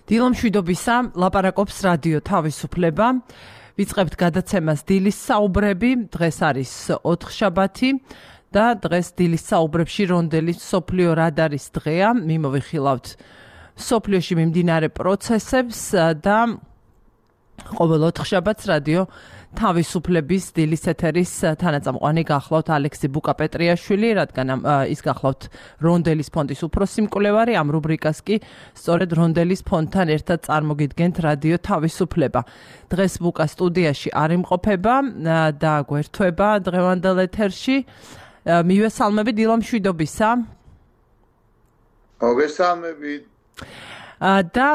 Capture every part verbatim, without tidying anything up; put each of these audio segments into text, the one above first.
დილომშვიდობისა, ლაპარაკობს რადიო თავისუფლება. ვიწყებთ გადაცემას დილის საუბრები. დღეს არის ოთხშაბათი და დღეს დილის საუბრებში რონდელის მსოფლიო რადარის დღეა. მიმოვიხილავთ მსოფლიოში მიმდინარე პროცესებს და ყოველ ოთხშაბათს რადიო თავისუფლების დილის ეთერის თანაწამყვანი გახლავთ ალექსი ბუკა-პეტრიაშვილი, რადგან ის გახლავთ რონდელის ფონდის უფროსი მკვლევარი. ამ რუბრიკას კი სწორედ რონდელის ფონდთან ერთად წარმოგიდგენთ რადიო თავისუფლება. დღეს ბუკა სტუდიაში არ იმყოფება და გვერდება დღევანდელ ეთერში. მივესალმებით, დილომშვიდობისა. მოგესალმებით. და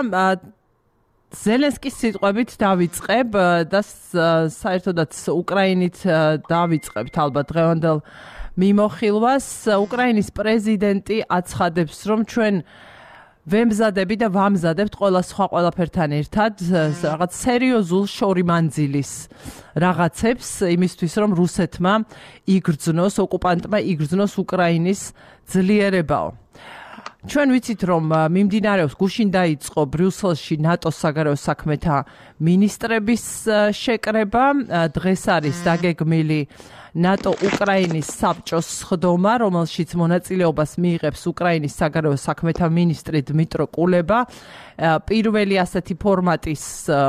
ზელენსკის სიტყვებით დავიწყებ და საერთოდაც უკრაინით დავიწყებთ ალბათ დღევანდელ მიმოხილვას. უკრაინის პრეზიდენტი აცხადებს, რომ ჩვენ ვემზადები და ვამზადებთ ყველა სხვა ყველაფერთან ერთად რაღაც სერიოზულ შორიმანძილის რაღაცებს იმისთვის, რომ რუსეთმა იგრძნოს, ოკუპანტმა იგრძნოს უკრაინის ძლიერებაო. ჩვენ ვიცით, რომ მიმდინარეობს გუშინ დაიწყო ბრიუსელში ნატოს საგარეო საქმეთა მინისტრების შეკრება. დღეს არის დაგეგმილი ნატო უკრაინის საბჭოს სხდომა, რომელშიც მონაწილეობას მიიღებს უკრაინის საგარეო საქმეთა მინისტრი დმიტრო კულება. პირველი ასეთი ფორმატის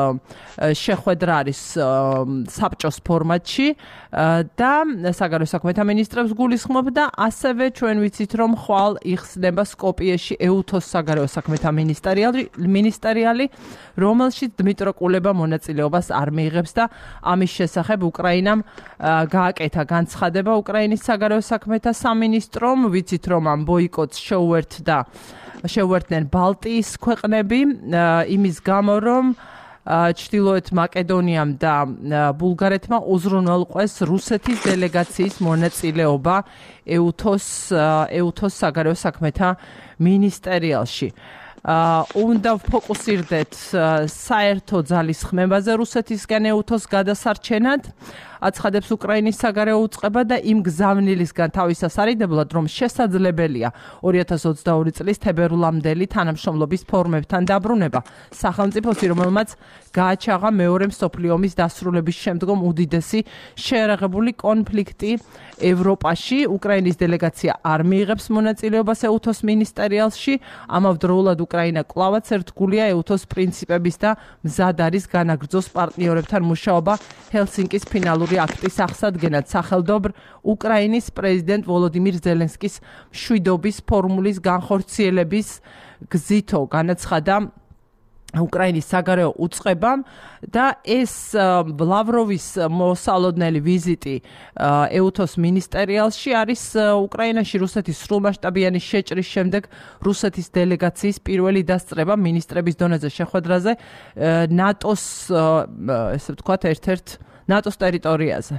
შეხვედრა არის საბჭოს ფორმატში და საგარეო საქმეთა მინისტრებს გულისხმობ და ასევე ჩვენ ვიცით, რომ ხვალ იხსნება სკოპიეში ეუთოს საგარეო საქმეთა მინისტერიალი, რომელშიც დმიტრო კულება მონაწილეობას არ მიიღებს და ამის შესახებ უკრაინამ გააკეთა განცხადება უკრაინის საგარეო საქმეთა სამინისტრომ. ვიცით, რომ ამ ბოიკოტს შეუერთდა შეუერთდნენ ბალტიის ქვეყნები იმის გამო, რომ ჩრდილოეთ მაკედონიამ და ბულგარეთმა უზრუნველყვეს რუსეთის დელეგაციის მონაწილეობა ეუთოს ეუთოს საგარეო საქმეთა მინისტერიალში. უნდა ვფოკუსირდეთ საერთო ძალის ხმებაზე რუსეთისგან ეუთოს გადასარჩენად, აცხადებს უკრაინის საგარეო უწყება და იმ გზავნილისგან თავის ასარიდებლად, რომ შესაძლებელია ორი ათას ოცდაორი წლის თებერვლამდელი თანამშრომლობის ფორმებთან დაბრუნება სახელმწიფოსი, რომელმაც გააჩაღა მეორე მსოფლიო ომის დასრულების შემდგომ უდიდესი შეერაღებული კონფლიქტი ევროპაში. უკრაინის დელეგაცია არ მიიღებს მონაწილეობას ეუთოს მინისტერიალში. ამავდროულად უკრაინა კვლავაც ერთგულია ეუთოს პრინციპების და მზად არის განაგრძოს პარტნიორებთან მუშაობა ჰელსინკის ფინალური აქტის აღსადგენად. სახელდობრ უკრაინის პრეზიდენტ ვოლოდიმირ ზელენსკის მშვიდობის ფორმულის განხორციელების გზითო განაცხადა უკრაინის საგარეო უწყებამ და ეს ლავროვის მოსალოდნელი ვიზიტი ეუთოს მინისტერიალში არის უკრაინაში რუსეთის სრულმასშტაბიანი შეჭრის შემდეგ რუსეთის დელეგაციის პირველი დასწრება მინისტრების დონეზე შეხვედრაზე ნატოს, ესე ვთქვათ, ერთ-ერთ ნატოს ტერიტორიაზე.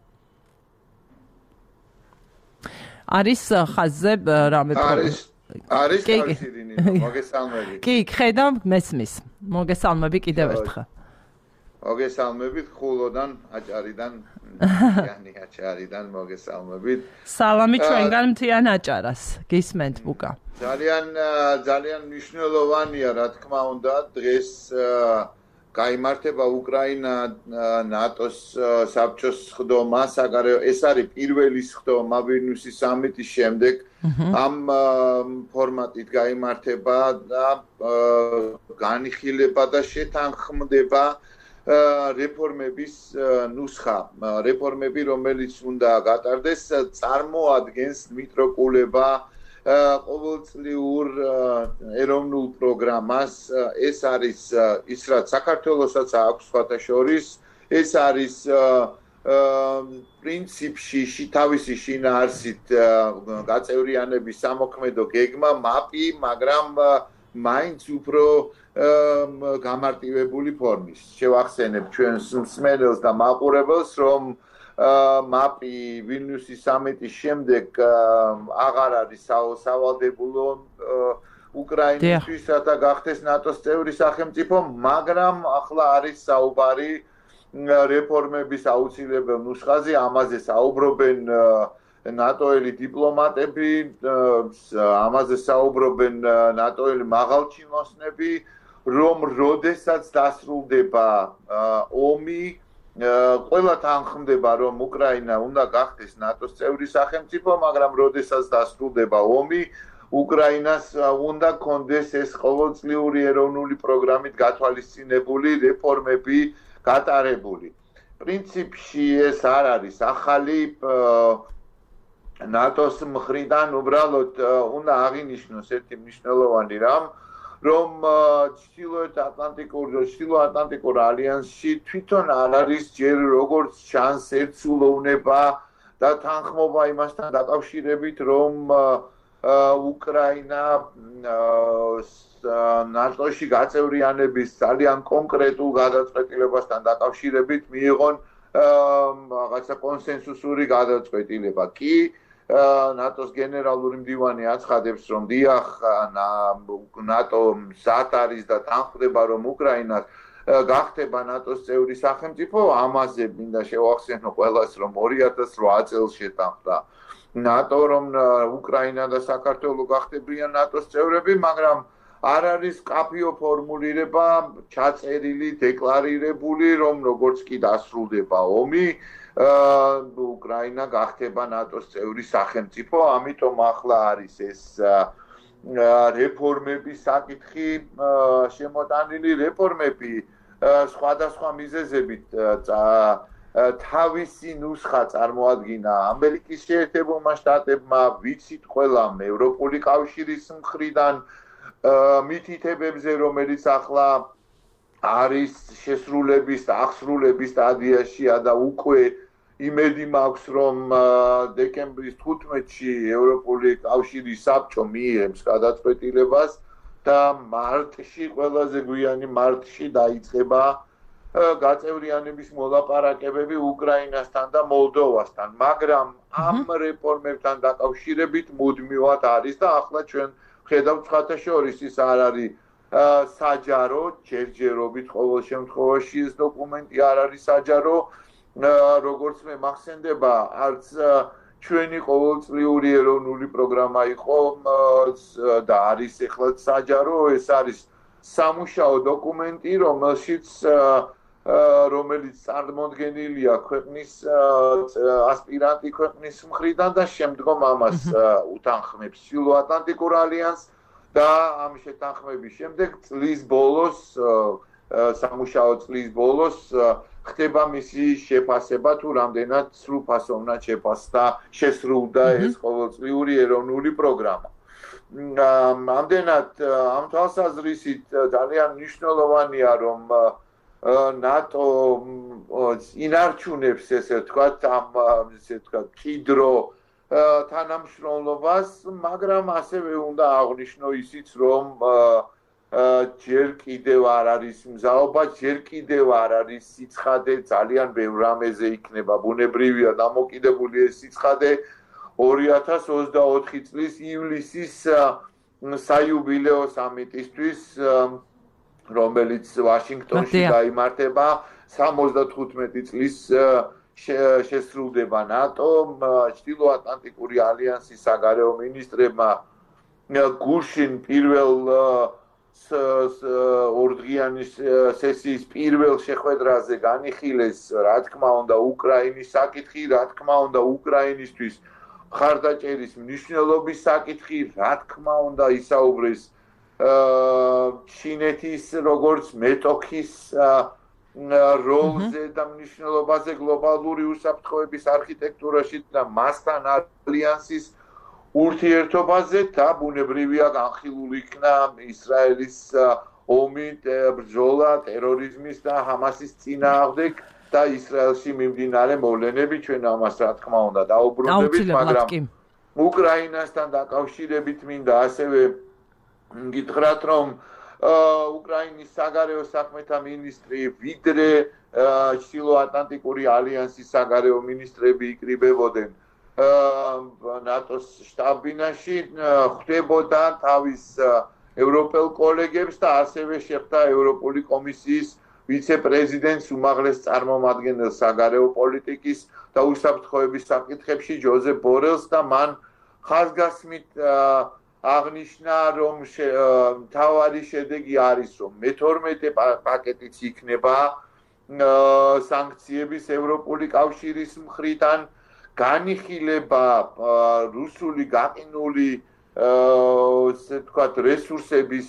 არის ხაზზე რამე არის არის კავშირინი, მოგესალმებით. კი, ხედავ, მესმის. მოგესალმები კიდევ ერთხელ. მოგესალმებით ხულოდან, აჭარიდან, yani აჭარიდან მოგესალმებით. სალამი ჩვენგან მთიან აჭარას. გისმენთ ბუკა. ძალიან ძალიან მნიშვნელოვანია, რა თქმა უნდა, დღეს გაიმართება უკრაინა ნატოს საბჭოს სხდომა, საგარეო ეს არის პირველი სხდომა ვილნიუსის სამიტის შემდეგ. ამ ფორმატით გაიმართება და განიხილება და შეთანხმდება რეფორმების ნუსხა. რეფორმები, რომელიც უნდა გატარდეს, წარმოადგენს დმიტრო კულება ყოველწლიურ ეროვნულ პროგრამას. ეს არის ის, რაც საქართველოსაც აქვს სხვათა შორის, ეს არის პრინციპში თავისი შინაარსით გაწევრიანების სამოქმედო გეგმა, მაპი, მაგრამ მაინც უფრო გამარტივებული ფორმის. შევახსენებ ჩვენს მსმენელს და მაყურებელს, რომ მაპი ვილნიუსის სამიტის შემდეგ აღარ არის სავალდებულო უკრაინისთვის, რათა გახდეს ნატოს წევრი სახელმწიფო, მაგრამ ახლა არის საუბარი რეფორმების აუცილებელ ნუსხაზე, ამაზე საუბრობენ ნატოელი დიპლომატები, ამაზე საუბრობენ ნატოელი მაღალჩინოსნები, რომ როდესაც დასრულდება ომი, ყველა თანხმდება, რომ უკრაინა უნდა გახდეს ნატოს წევრი სახელმწიფო, მაგრამ როდესაც დასრულდება ომი, უკრაინას უნდა კონდეს ეს ყოველწლიური ეროვნული პროგრამით გათვალისწინებული რეფორმები გატარებული. პრინციპში ეს არ არის ახალი ნატოს მხრიდან უბრალოდ უნდა აღინიშნოს ერთი მნიშვნელოვანი რამ, რომ ჩრდილოეთ ატლანტიკურ ჩრდილოატლანტიკურ ალიანსში თვითონ არ არის ჯერ როგორც ჩანს ერთსულოვნება და თანხმობა იმასთან დაკავშირებით, რომ უკრაინა ნატოში გაწევრიანების ძალიან კონკრეტულ გადაწყვეტილებასთან დაკავშირებით მიიღონ რაღაცა კონსენსუსური გადაწყვეტილება. კი ნატოს გენერალური მდივანი აცხადებს, რომ დიახ, ნატო მზად არის და თანხმდება, რომ უკრაინას გახდება ნატოს წევრი სახელმწიფო, ამაზე მინდა შევახსენო ყველას, რომ ორი ათას რვა წელს შეთანხმდა ნატო, რომ უკრაინა და საქართველო გახდებიან ნატოს წევრები, მაგრამ არ არის კაფიო ფორმულირება ჩაწერილი, დეკლარირებული, რომ როგორც კი დასრულდება ომი, უკრაინა გახდება ნატოს წევრი სახელმწიფო, ამიტომ ახლა არის ეს რეფორმების საკითხი შემოტანილი რეფორმები სხვადასხვა მიზეზებით თავისი ნუსხა წარმოადგინა ამერიკის შეერთებულმა შტატებმა, ვიცით ყველა ევროპული კავშირის მხრიდან მითითებებზე, რომელიც ახლა არის შესრულების და აღსრულების სტადიაშია და უკვე იმედი მაქვს, რომ დეკემბრის თხუთმეტში ევროპული კავშირის საბჭო მიიღებს გადაწყვეტილებას და მარტში, ყველაზე გვიანი მარტში დაიწყება გაწევრიანების მოლაპარაკებები უკრაინასთან და მოლდოვასთან, მაგრამ ამ რეფორმებთან დაკავშირებით მუდმივად არის და ახლა ჩვენ ხედავთ სხვათა შორის ის არ არის საჯარო, ჯერჯერობით ყოველ შემთხვევაში ეს დოკუმენტი არ არის საჯარო, როგორც მე მახსენდება, არც ჩვენი ყოველწლიური ეროვნული პროგრამა იყო და არის ეხლაც საჯარო, ეს არის სამუშაო დოკუმენტი, რომელშიც რომელიც წარმოდგენილია ქვეყნის ასპირანტი ქვეყნის მხრიდან და შემდგომ ამას უთანხმებს ჩრდილოატლანტიკურ ალიანსს და ამ შეთანხმების შემდეგ წლის ბოლოს სამუშაო წლის ბოლოს ხდება მისი შეფასება თუ რამდენად სრულფასოვნად შეფასდა შესრულდა ეს ყოველწლიური ეროვნული პროგრამა. ამდენად ამ თვალსაზრისით ძალიან მნიშვნელოვანია, რომ ნატო ინარჩუნებს ესე ვთქვათ ამ ესე ვთქვათ კიდრო თანამშრომლობას, მაგრამ ასევე უნდა აღვნიშნო ისიც, რომ ჯერ კიდევ არ არის მზაობა, ჯერ კიდევ არ არის სიცხადე, ძალიან ბევრ რამეზე იქნება ბუნებრივია დამოკიდებული ეს სიცხადე ორი ათას ოცდაოთხი წლის ივლისის საიუბილეო სამიტისთვის, რომელიც ვაშინგტონში გაიმართება, სამოცდათხუთმეტი წლის შესრულდება ნატო, ჩრდილოატლანტიკური ალიანსის საგარეო მინისტრებმა გუშინ პირველ ორდღიანი სესიის პირველ შეხვედრაზე განიხილეს, რა თქმა უნდა, უკრაინის საკითხი, რა თქმა უნდა, უკრაინისთვის მხარდაჭერის მნიშვნელობის საკითხი, რა თქმა უნდა, ისაუბრეს ჩინეთის როგორც მეტოქის როლზე და მნიშვნელობაზე გლობალური უსაფრთხოების არქიტექტურაში და მასთან ალიანსის ურთიერთობაზე და ბუნებრივია განხილული იქნა ისრაელის ომი, ბრძოლა ტერორიზმის და ჰამასის წინააღმდეგ და ისრაელში მიმდინარე მოვლენები, ჩვენ ამას რა თქმა უნდა დაუბრუნდებით, მაგრამ უკრაინასთან დაკავშირებით მინდა ასევე გითხრათ, რომ უკრაინის საგარეო საქმეთა მინისტრი ვიდრე ჩრდილოატლანტიკური ალიანსის საგარეო მინისტრები იკრიბებოდნენ ნატოს შტაბ-ბინაში, ხვდებოდა თავის ევროპელ კოლეგებს და ასევე შეხვდა ევროპული კომისიის ვიცე-პრეზიდენტს, უმაღლეს წარმომადგენელს საგარეო პოლიტიკის და უსაფრთხოების საკითხებში ჯოზეფ ბორელს და მან ხაზგასმით აღნიშნა, რომ მთავარი შედეგი არის, რომ მეთორმეტე პაკეტიც იქნება სანქციების ევროპული კავშირის მხრიდან, განიხილება რუსული გაყინული ესე ვთქვათ რესურსების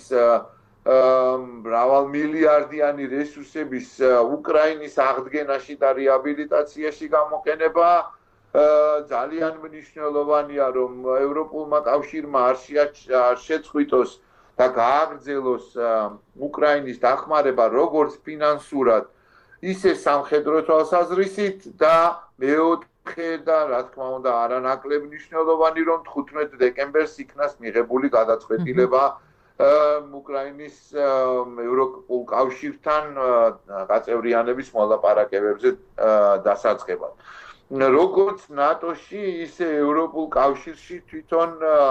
მრავალმილიარდიანი რესურსების უკრაინის აღდგენაში და რეაბილიტაციაში გამოყენება ძალიან მნიშვნელოვანია, რომ ევროპულმა კავშირმა არ შეწყვიტოს და გააგრძელოს უკრაინის დახმარება როგორც ფინანსურად, ისე სამხედრო თვალსაზრისით და მეოთხე და რა თქმა უნდა არანაკლებ მნიშვნელოვანი, რომ თხუთმეტ დეკემბერს იქნას მიღებული გადაწყვეტილება უკრაინის ევროპულ კავშირთან გაწევრიანების მოლაპარაკებებზე დასაწყებად. როგორც ნატოში, ისე ევროპულ კავშირში თვითონ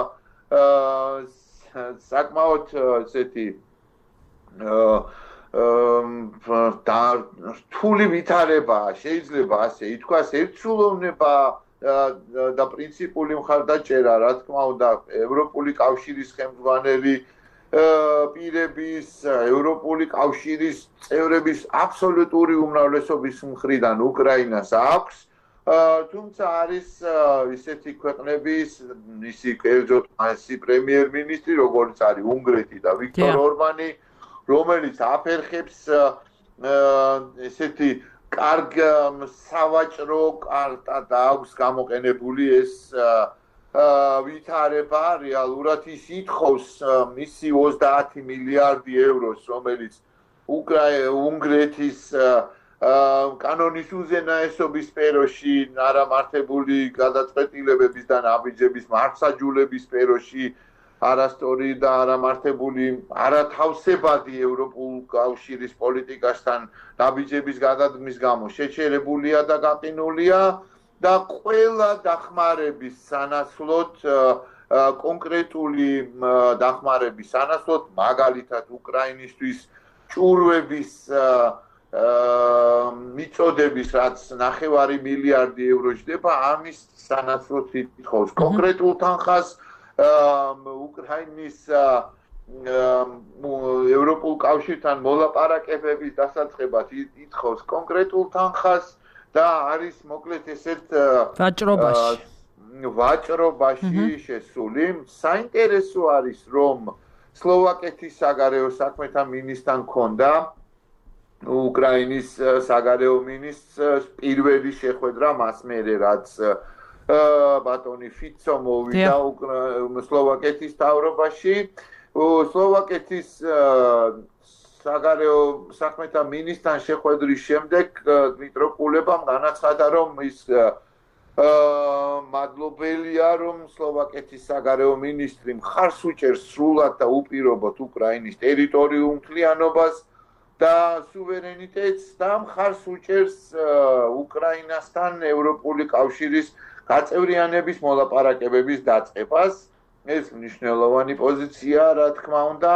საკმაოდ ესეთი და რთული ვითარება შეიძლება ასე ითქვას, ერთსულოვნება და პრინციპული მხარდაჭერა, რა თქმა უნდა, ევროპული კავშირის ხელმძღვანელი პირების, ევროპული კავშირის წევრების აბსოლუტური უმრავლესობის მხრიდან უკრაინას აქვს. თუმცა არის ისეთი ქვეყნების, ისი კერძოდ მასი პრემიერ-მინისტრი, როგორც არის უნგრეთი და ვიქტორ ორბანი, რომელიც აფერხებს ესეთი კარგ სავაჭრო კარტად აქვს გამოყენებული ეს ვითარება, რეალურად ის ითხოვს მისი ოცდაათი მილიარდი ევროს, რომელიც უნგრეთის კანონის უზენაესობის სფეროში, არამართებული გადაწყვეტილებების და ნაბიჯების მართლმსაჯულების სფეროში არასწორი და არამართებული არათავსებადი ევროპულ კავშირის პოლიტიკასთან ნაბიჯების გადადგმის გამო შეჩერებულია და გაყინულია და ყველა დახმარების სანაცვლოდ კონკრეტული დახმარების სანაცვლოდ მაგალითად უკრაინისთვის ჭურვების მიწოდების რაც ნახევარი მილიარდი ევრო ჯდება ამის სანაცვლოდ ითხოვს კონკრეტულ თანხას უკრაინის ევროპულ კავშირთან მოლაპარაკებების დასაწყებად ითხოვს კონკრეტულ თანხას და არის მოკლედ ესეთ ვაჭრობაში ვაჭრობაში შესული. საინტერესო არის, რომ სლოვაკეთის საგარეო საქმეთა მინისტრთან ჰქონდა უკრაინის საგარეო მინისტრს პირველი შეხვედრა მას მერე რაც ბატონი ფიცო მოვიდა სლოვაკეთის მთავრობაში. სლოვაკეთის საგარეო საქმეთა მინისტრთან შეხვედრის შემდეგ დმიტრო კულებამ განაცხადა, რომ ის მადლობელია, რომ სლოვაკეთის საგარეო მინისტრი მხარს უჭერს სრულად და უპირობოდ უკრაინის ტერიტორიულ მთლიანობას და სუვერენიტეტს და მხარს უჭერს უკრაინასთან ევროპული კავშირის გაწევრიანების მოლაპარაკებების დაწყებას. ეს მნიშვნელოვანი პოზიცია, რა თქმა უნდა,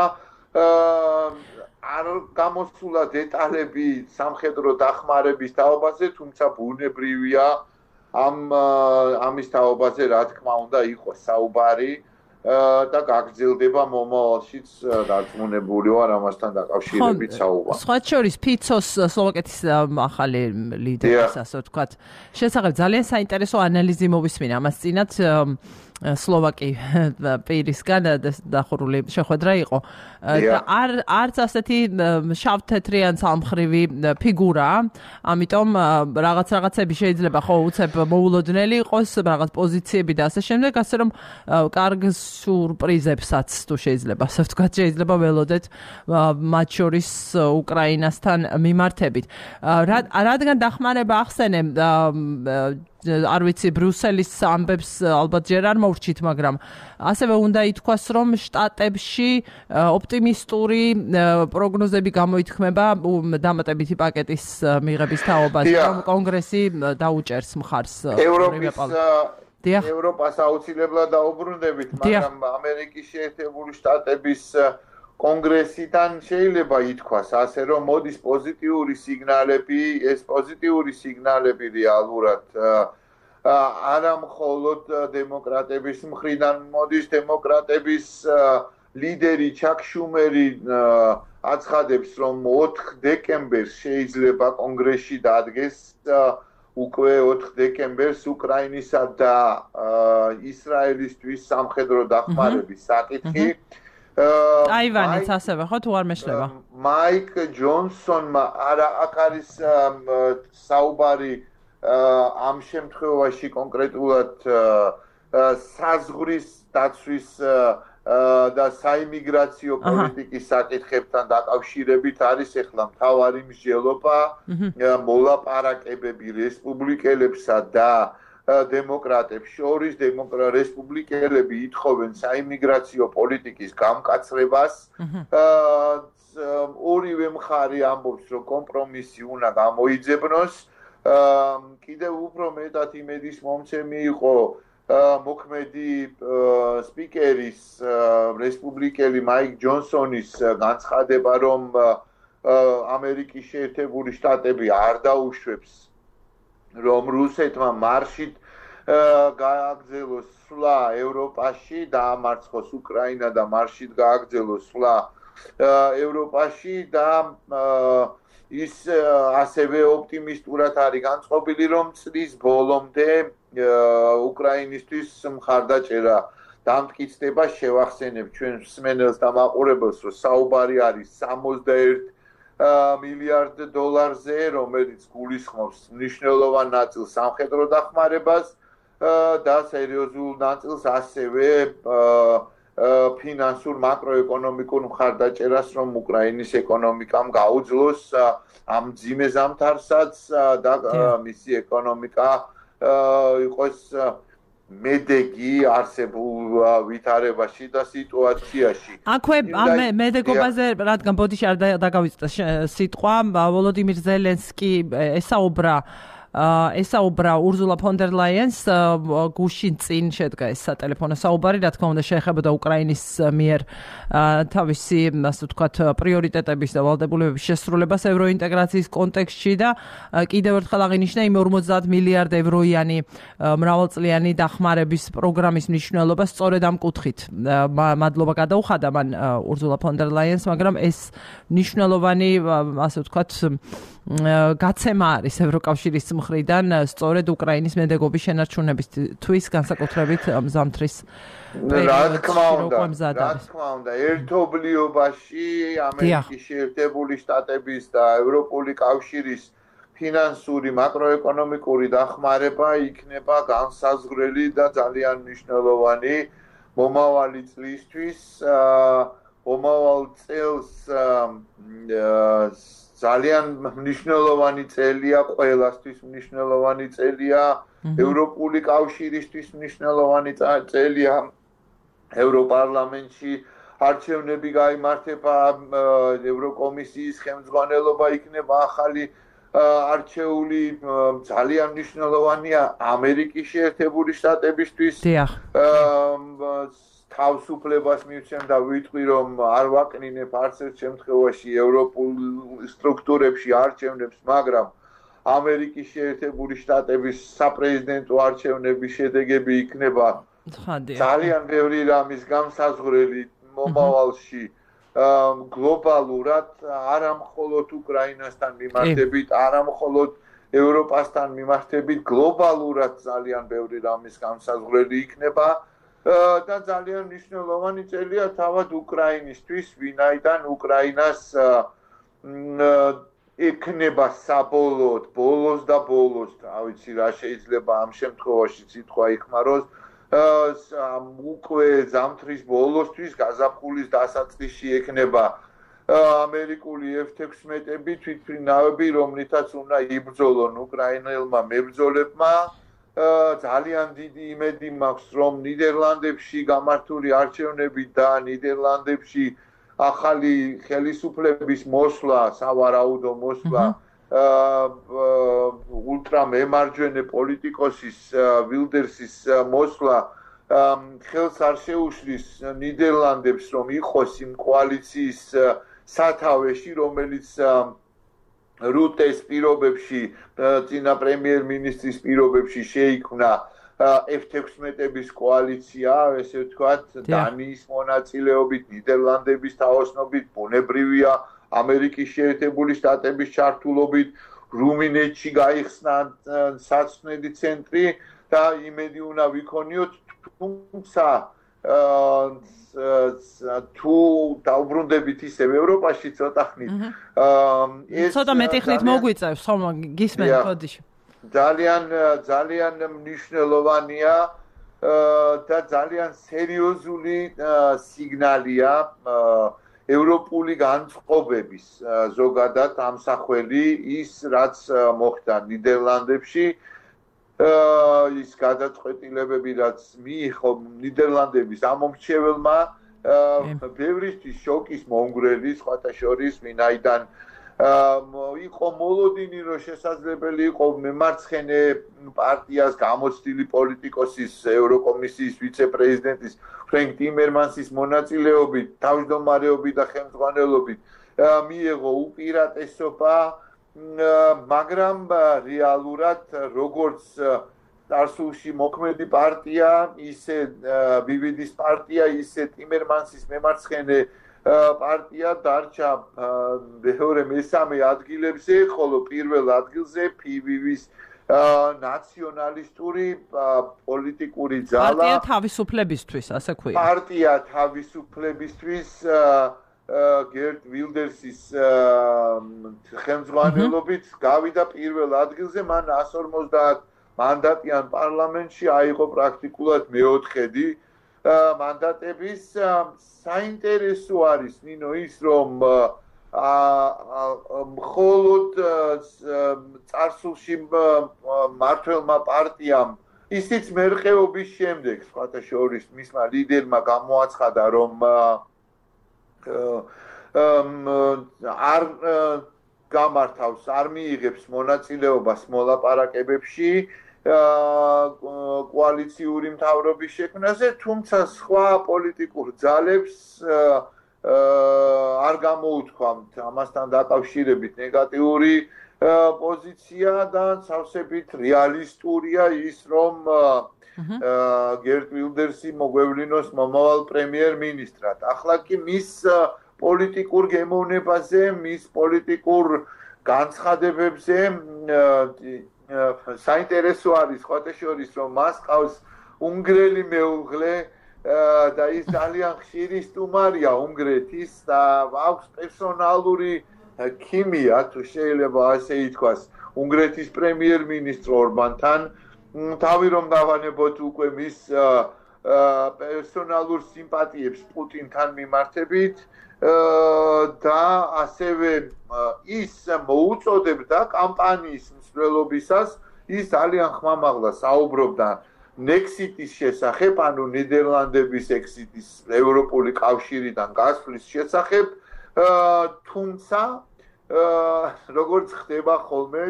არ გამოსულა დეტალები სამხედრო დახმარების თაობაზე, თუმცა ბუნებრივია ამ ამის თაობაზე, რა თქმა უნდა, იყო საუბარი და გაგრძელდება მომავალშიც დარწმუნებული ვარ ამასთან დაკავშირებით საუბარი. სხვა შორის ფიცოს სლოვაკეთის ახალი ლიდერის ასე ვთქვათ, შესაძლოა ძალიან საინტერესო ანალიზი მოვისმინა ამას წინათ სლოვაკი პირისგან დახურული შეხვედრა იყო და არ არც ასეთი შავ-თეთრი ან სამხრივი ფიგურა, ამიტომ რაღაც რაღაცები შეიძლება ხო უცებ მოულოდნელი იყოს, რაღაც პოზიციები და ასე შემდეგ, ასე რომ კარგ სურპრიზებსაც თუ შეიძლება ასე ვთქვათ, შეიძლება ველოდეთ მათ შორის უკრაინასთან მიმართებით. რადგან დახმარება ახსენე არ ვიცი ბრიუსელის ამბებს ალბათ ჯერ არ მოვრჩით, მაგრამ ასევე უნდა ითქვას, რომ შტატებში ოპტიმისტური პროგნოზები გამოითქმება დამატებითი პაკეტის მიღების თაობაზე, რომ კონგრესი დაუჭერს მხარს ევროპის ევროპას აუცილებლად დაუბრუნდებით, მაგრამ ამერიკის შეერთებული შტატების კონგრესიდან შეიძლება ითქვას ასე, რომ მოდის პოზიტიური სიგნალები, ეს პოზიტიური სიგნალები რეალურად არა მხოლოდ დემოკრატების მხრიდან მოდის დემოკრატების ლიდერი ჩაკ შუმერი აცხადებს რომ ოთხ დეკემბერს შეიძლება კონგრესში დადგეს უკვე ოთხ დეკემბერს უკრაინისა და ისრაელისთვის სამხედრო დახმარების საკითხი აივანიც ასევე ხო თუ არ მეშლება მაიკ ჯონსონმა არა აქ არის საუბარი ამ შემთხვევაში კონკრეტულად საზღვრის დაცვის და საიმიგრაციო პოლიტიკის საკითხებთან დაკავშირებით არის ახლა მთავარი მსჯელობა მოლაპარაკებები რესპუბლიკელებსა და დემოკრატებს შორის რესპუბლიკელები ითხოვენ საიმიგრაციო პოლიტიკის გამკაცრებას ორივე მხარე ამბობს რომ კომპრომისი უნდა გამოიძებნოს კიდევ უფრო მეტად იმედის მომცემი იყო მოქმედი სპიკერის რესპუბლიკელი მაიკ ჯონსონის განცხადება რომ ამერიკის შეერთებული შტატები არ დაუშვებს რომ რუსეთმა მარშით გააგრძელოს სვლა ევროპაში დაამარცხოს უკრაინა და მარშით გააგრძელოს სვლა ევროპაში და ის ასევე ოპტიმისტურად არის განწყობილი რომ წლის ბოლომდე უკრაინისთვის მხარდაჭერა დამტკიცდება შევახსენებ ჩვენ მსმენელს და მაყურებელს რომ საუბარი არის სამოცდაერთ მილიარდ დოლარზე რომელიც გულისხმობს მნიშვნელოვან ნაწილს სამხედრო დახმარებას და სერიოზულ ნაწილს ასევე ფინანსურ მაკროეკონომიკურ მხარდაჭერას რომ უკრაინის ეკონომიკამ გაუძლოს ამ მძიმე ზამთარსაც და მისი ეკონომიკა იყოს მედეგი არსებულ ვითარებაში და სიტუაციაში. აქვე ამ მედეგობაზე რადგან ბოდიში არ დაგავიწყდა სიტყვა ვოლოდიმირ ზელენსკი ესაუბრა ესაუბრა урзуლა ფონ დერ ლაიენს გუშინ წინ შედგა ეს სატელეფონო საუბარი, რა თქმა უნდა შეეხებოდა უკრაინის მიერ თავისი, ასე ვთქვათ, პრიორიტეტების და ვალდებულებების შესრულებას ევროინტეგრაციის კონტექსტში და კიდევ ერთხელ აღინიშნა იმ ორმოცდაათ მილიარდ ევროიანი მრავალწლიანი დახმარების პროგრამის მნიშვნელობა სწორედ ამ კუთხით. მადლობა გადაუხადა მან урзуლა ფონ დერ ლაიენს, მაგრამ ეს მნიშვნელოვანი, ასე ვთქვათ, გაცემა არის ევროკავშირის მხრიდან სწორედ უკრაინის მედეგობის შენარჩუნებისთვის განსაკუთრებით ზამთრის რა თქმა უნდა რა თქმა უნდა ერთობლიობაში ამერიკის შეერთებული შტატების და ევროპული კავშირის ფინანსური მაკროეკონომიკური დახმარება იქნება განსაზღვრელი და ძალიან მნიშვნელოვანი მომავალი წლისთვის მომავალ წელს ძალიან მნიშვნელოვანი წელია ყველასთვის მნიშვნელოვანი წელია ევროპული კავშირისთვის მნიშვნელოვანი წელია ევროპარლამენტში არჩევნები გაიმართება ევროკომისიის ხელმძღვანელობა იქნება ახალი არჩეული ძალიან მნიშვნელოვანია ამერიკის შეერთებული შტატებისთვის თავისუფლებას მივცემ და ვიტყვი რომ არ ვაკნინებ არც ერთ შემთხვევაში ევროპულ სტრუქტურებში არჩევნებს, მაგრამ ამერიკის შეერთებული შტატების საპრეზიდენტო არჩევნების შედეგები იქნება ძალიან ბევრი რამის განსაზღვრელი მომავალში გლობალურად, არა მხოლოდ უკრაინასთან მიმართებით, არა მხოლოდ ევროპასთან მიმართებით, გლობალურად ძალიან ბევრი რამის განსაზღვრელი იქნება. და ძალიან მნიშვნელოვანი წელია თავად უკრაინისთვის, ვინაიდან უკრაინას ექნება საბოლოოდ ბოლოს და ბოლოს, რა ვიცი რა შეიძლება ამ შემთხვევაში სიტყვა იხმაროს, უკვე ზამთრის ბოლოსთვის გაზაფხულის დასაწყისში ექნება ამერიკული ეფ ექვსმეტები თვითმფრინავები, რომლითაც უნდა იბრძოლონ უკრაინელმა მებრძოლებმა. ძალიან დიდი იმედი მაქვს რომ ნიდერლანდებში გამართული არჩევნები და ნიდერლანდებში ახალი ხელისუფლების მოსვლა, სავარაუდო მოსვლა ულტრამემარჯვენე პოლიტიკოსის ვილდერსის მოსვლა ხელს არ შეუშლის ნიდერლანდებს რომ იყოს იმ კოალიციის სათავეში, რომელიც რუტეს პირობებში, წინა პრემიერ-მინისტრის პირობებში შეიქმნა ეფ თექვსმეტების კოალიცია, ესე ვთქვათ, დანიის მონაწილეობით, ნიდერლანდების თაოსნობით, ბუნებრივია ამერიკის შეერთებული შტატების ჩართულობით, რუმინეთში გაიხსნა საცვლელი ცენტრი და იმედი უნდა ვიქონიოთ, თუმცა თუ დაუბრუნდებით ისევ ევროპაში ცოტა ხნით. ეს ცოტა მეტი ხნით მოგვიწევს, ხომ გისმენ ბოდიში. ძალიან ძალიან მნიშვნელოვანია და ძალიან სერიოზული სიგნალია ევროპული განწყობების ზოგადად ამსახველი ის რაც მოხდა ნიდერლანდებში ის გადაწყვეტილებები რაც მიიღო ნიდერლანდების ამომრჩეველმა ბევრისთვის შოკის მომგვრელი სხვათა შორის ვინაიდან იყო მოლოდინი რომ შესაძლებელი იყო მემარცხენე პარტიას გამოცდილი პოლიტიკოსის ევროკომისიის ვიცე-პრეზიდენტის ფრენკ ტიმერმანსის მონაწილეობით თავმჯდომარეობით და ხელმძღვანელობით მიიღო უპირატესობა მაგრამ რეალურად როგორც წარსულში მოქმედი პარტია ისე ბივიდის პარტია ისე ტიმერმანსის მემარცხენე პარტია დარჩა მეორე მესამე ადგილებზე, ხოლო პირველ ადგილზე პი ვი ვის ნაციონალისტური პოლიტიკური ძალა პარტია თავისუფლებისთვის, ასე ქვია. პარტია თავისუფლებისთვის გერტ ვილდერსის ხელმძღვანელობით გავიდა პირველ ადგილზე, მან εκατს ორმოცდაათ მანდატიან პარლამენტში აიღო პრაქტიკულად მეოთხედი მანდატების საინტერესო არის ნინო ის რომ მხოლოდ წარსულში მმართველმა პარტიამ ისიც მერყეობის შემდეგ სხვათა შორის მისმა ლიდერმა გამოაცხადა რომ არ გამართავს არ მიიღებს მონაწილეობას მოლაპარაკებებში კოალიციური მთავრობის შექმნაზე, თუმცა სხვა პოლიტიკურ ძალებს არ გამოუთქვამთ ამასთან დაკავშირებით ნეგატიური პოზიცია და სავსებით რეალისტურია ის, რომ გერტ ვილდერსი მოგვევლინოს მომავალ პრემიერ-მინისტრად. ახლა კი მის პოლიტიკურ გემოვნებაზე, მის პოლიტიკურ განცხადებებზე საინტერესო არის სხვათა შორის რომ მას ყავს უნგრელი მეუღლე და ის ძალიან ხშირი სტუმარია უნგრეთის და აქვს პერსონალური ქიმია თუ შეიძლება ასე ითქვას უნგრეთის პრემიერ-მინისტრ ორბანთან თავი რომ დავანებოთ უკვე მის პერსონალურ სიმპათიებს პუტინთან მიმართებით და ასევე ის მოუწოდებდა კამპანიის მსვლელობისას ის ძალიან ხმამაღლა საუბრობდა ნექსიტის შესახებ, ანუ ნიდერლანდების ექსიტის ევროპული კავშირიდან გასვლის შესახებ, თუმცა როგორც ხდება ხოლმე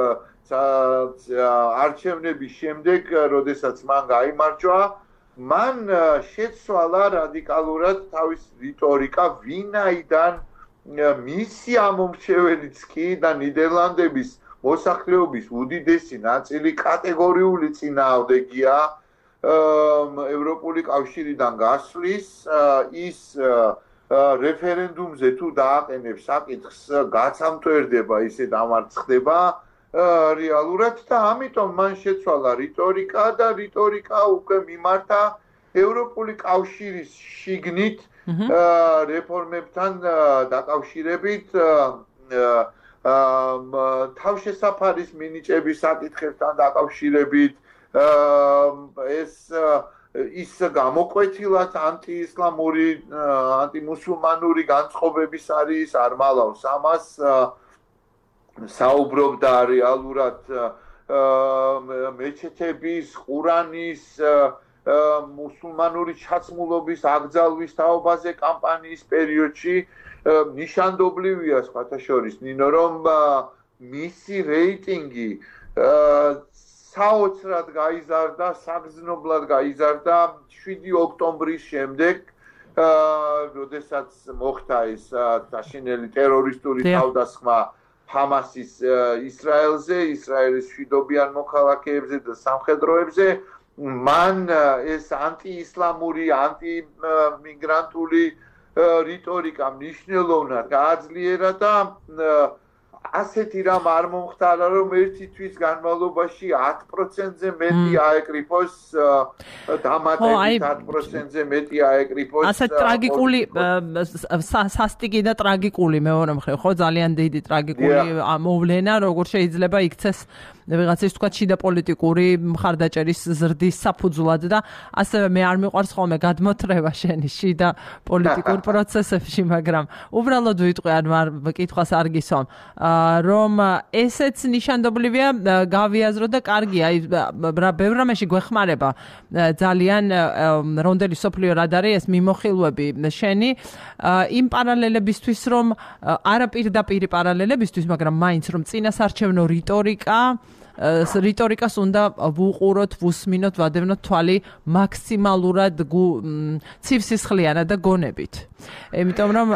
არჩევნების შემდეგ, როდესაც მან გაიმარჯვა, მან შეცვალა რადიკალურად თავის რიტორიკა, ვინაიდან მისი ამომრჩეველიც კი და ნიდერლანდების მოსახლეობის უდიდესი ნაწილი კატეგორიული წინააღმდეგია ევროპული კავშირიდან გასვლის ის რეფერენდუმზე თუ დააყენებს საკითხს გაცამტვერდება ისე დამარცხდება რეალურად და ამიტომ მან შეცვალა რიტორიკა და რიტორიკა უკვე მიმართა ევროპული კავშირის შიგნით რეფორმებთან დაკავშირებით თავშესაფარის მინიჭების საკითხებთან დაკავშირებით ეს ის გამოკვეთილად ანტიისლამური ანტიმუსულმანური განწყობების არის არ მალავს ამას საუბრობდა რეალურად მეჩეთების ყურანის მუსულმანური ჩაცმულობის აკრძალვის თაობაზე კამპანიის პერიოდში ნიშანდობლივია სხვათა შორის ნინო რომ მისი რეიტინგი საოცრად გაიზარდა, საგრძნობლად გაიზარდა შვიდი ოქტომბრის შემდეგ, როდესაც მოხდა ეს საშინელი ტერორისტული თავდასხმა ჰამასის ისრაელზე, ისრაელის მშვიდობიან მოქალაქეებზე და სამხედროებზე, მან ეს ანტიისლამური, ანტიმიგრანტული რიტორიკა მნიშვნელოვნად გააძლიერა და ასეთი რამ არ მომხდარა, რომ ერთი თვის განმავლობაში ათ პროცენტზე მეტი აეკრიფოს დამატებით ათ პროცენტზე მეტი აეკრიფოს. ასე ტრაგიკული სასტიკი და ტრაგიკული მეორე მხრივ, ხო, ძალიან დიდი ტრაგიკული მოვლენა, როგორ შეიძლება იქცეს ვიღაცის თქვა შიდა პოლიტიკური მხარდაჭერის ზრდის საფუძვლად და ასევე მე არ მიყვარს ხოლმე გადმოთრევა შენი შიდა პოლიტიკურ პროცესებში, მაგრამ უბრალოდ ვიტყვი, ანუ არ კითხვას არ გისვამ, რომ ესეც ნიშანდობლივია გავიაზრო და კარგია, აი ბევრ რამეში გვეხმარება ძალიან რონდელი სოფლიო რად არის ეს მიმოხილვები შენი იმ პარალელებისთვის, რომ არა პირდაპირ პარალელებისთვის, მაგრამ მაინც რომ წინასარჩევნო რიტორიკა რიტორიკას უნდა ვუყუროთ, ვუსმინოთ, ვადევნოთ თვალი მაქსიმალურად ცივსისხლიანად და გონებით. იმიტომ რომ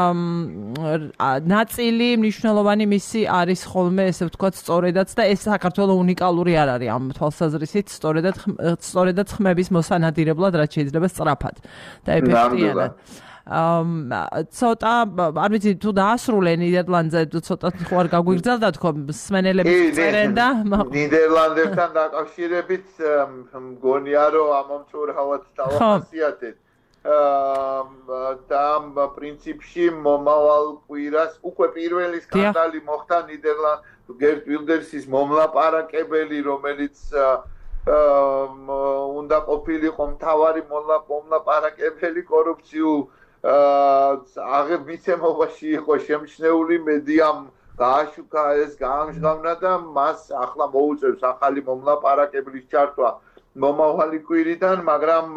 ნაწილი მნიშვნელოვანი მისი არის ხოლმე, ესე ვთქვათ, სწორედაც და ეს საქართველოს უნიკალური არ არის ამ თვალსაზრისით, სწორედაც სწორედაც ხმების მოსანადირებლად, რაც შეიძლება სწრაფად და ეფექტიანად. ცოტა არ ვიცი თუ დაასრულე ნიდერლანდზე ცოტა ხო არ გაგვიგრძელდა თქო მსმენელები წერენ და ნიდერლანდებთან დაკავშირებით მგონია რომ ამომწურავად დავახასიათეთ და პრინციპში მომავალ კვირას უკვე პირველი სკანდალი მოხდა ნიდერლანდ გერტ ვილდერსის მომლაპარაკებელი რომელიც უნდა ყოფილიყო მთავარი მომლაპარაკებელი კორუფციულ აღებიცემობაში იყო შემჩნეული მედიამ გააშუქა ეს გაამჟღავნა და მას ახლა მოუწევს ახალი მომლაპარაკებლის ჩართვა მომავალი კვირიდან, მაგრამ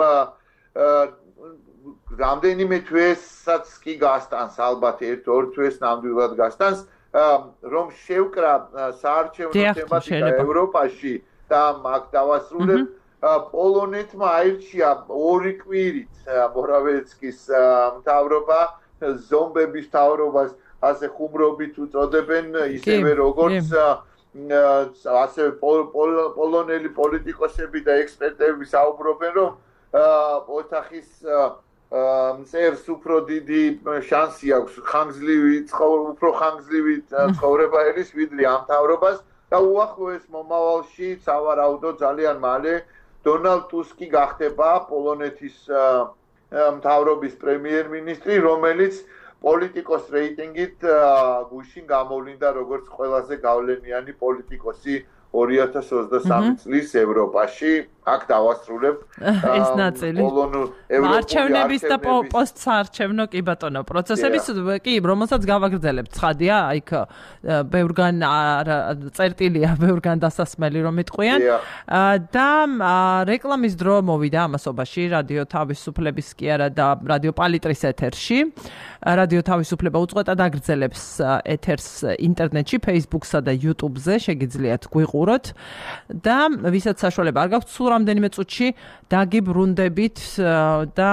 რამდენიმე თვესაც კი გასტანს, ალბათ ერთ-ორ თვეს ნამდვილად გასტანს, რომ შევკრა საარჩევნო თემატიკა ევროპაში და მაგ დავასრულებ პოლონეთმა აირჩია ორი კვირით მორავეცკის მთავრობა ზომბების მთავრობას ასე ხუმრობით უწოდებენ ისევე როგორც ასევე პოლონელი პოლიტიკოსები და ექსპერტები საუბრობენ რომ ოთახის მწერს უფრო დიდი შანსი აქვს ხანგრძლივი უფრო ხანგრძლივი ცხოვრება ელის ვიდრე ამ მთავრობას და უახლოეს მომავალში სავარაუდოდ ძალიან მალე დონალდ ტუსკი გახდება პოლონეთის მთავრობის პრემიერ-მინისტრი, რომელიც პოლიტიკოს რეიტინგით გუშინ გამოვლინდა როგორც ყველაზე გავლენიანი პოლიტიკოსი ორი ათას ოცდასამი წლის ევროპაში. აქ დავასრულებ ეს ნაწილი. არჩევნების და პოსტსაარჩევნო კი ბატონო პროცესების კი რომელსაც გავაგრძელებთ, ცხადია, აიქ ბევრგან წერტილია, ბევრგან დასასმელი რომ იტყვიან და რეკლამის დრო მოვიდა ამასობაში რადიო თავისუფლების კი არა და რადიო პალიტრის ეთერში. რადიო თავისუფლება უწყვეტად აგრძელებს ეთერს ინტერნეტში, Facebook-სა და YouTube-ზე, შეგიძლიათ გვიყუროთ და ვისაც საშუალება არ გაქვთ, სულ რამდენიმე წუთში დაგიბრუნდებით და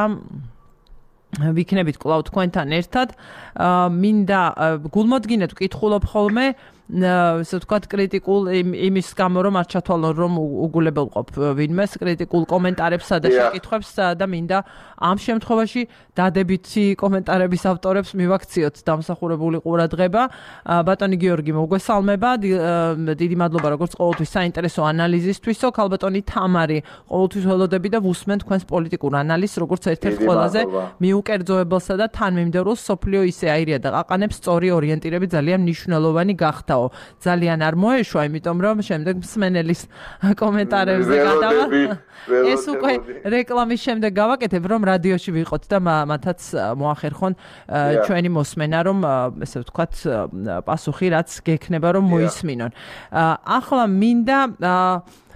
ვიქნებით კვლავ თქვენთან ერთად. მინდა გულმოდგინეთ ვკითხულობ ხოლმე ესე ვთქვათ კრიტიკულ იმის გამო რომ არ ჩათვალო რომ უგულებელყოფ ვინმეს კრიტიკულ კომენტარებსა და შეკითხვებს და მინდა ამ შემთხვევაში დადებითი კომენტარების ავტორებს მივაქციოთ დამსახურებული ყურადღება. ბატონი გიორგი მოგესალმება, დიდი მადლობა როგორც ყოველთვის საინტერესო ანალიზისთვისო. ქალბატონი თამარი ყოველთვის ველოდები და ვუსმენ თქვენს პოლიტიკურ ანალიზს როგორც ერთ-ერთ ყველაზე მიუკერძოებელსა და თანმიმდევრულ სოფლიო ისე აირია და ყაყანებს სწორი ორიენტირები ძალიან მნიშვნელოვანი გახდა. ძალიან არ მოეშვა, იმიტომ რომ შემდეგ მსმენელის კომენტარებზე გადავა. ეს უკვე რეკლამის შემდეგ გავაკეთებ, რომ რადიოში ვიყოთ და მათაც მოახერხონ ჩვენი მოსმენა, რომ ესე ვთქვათ, პასუხი რაც გექნება, რომ მოისმინონ. ახლა მინდა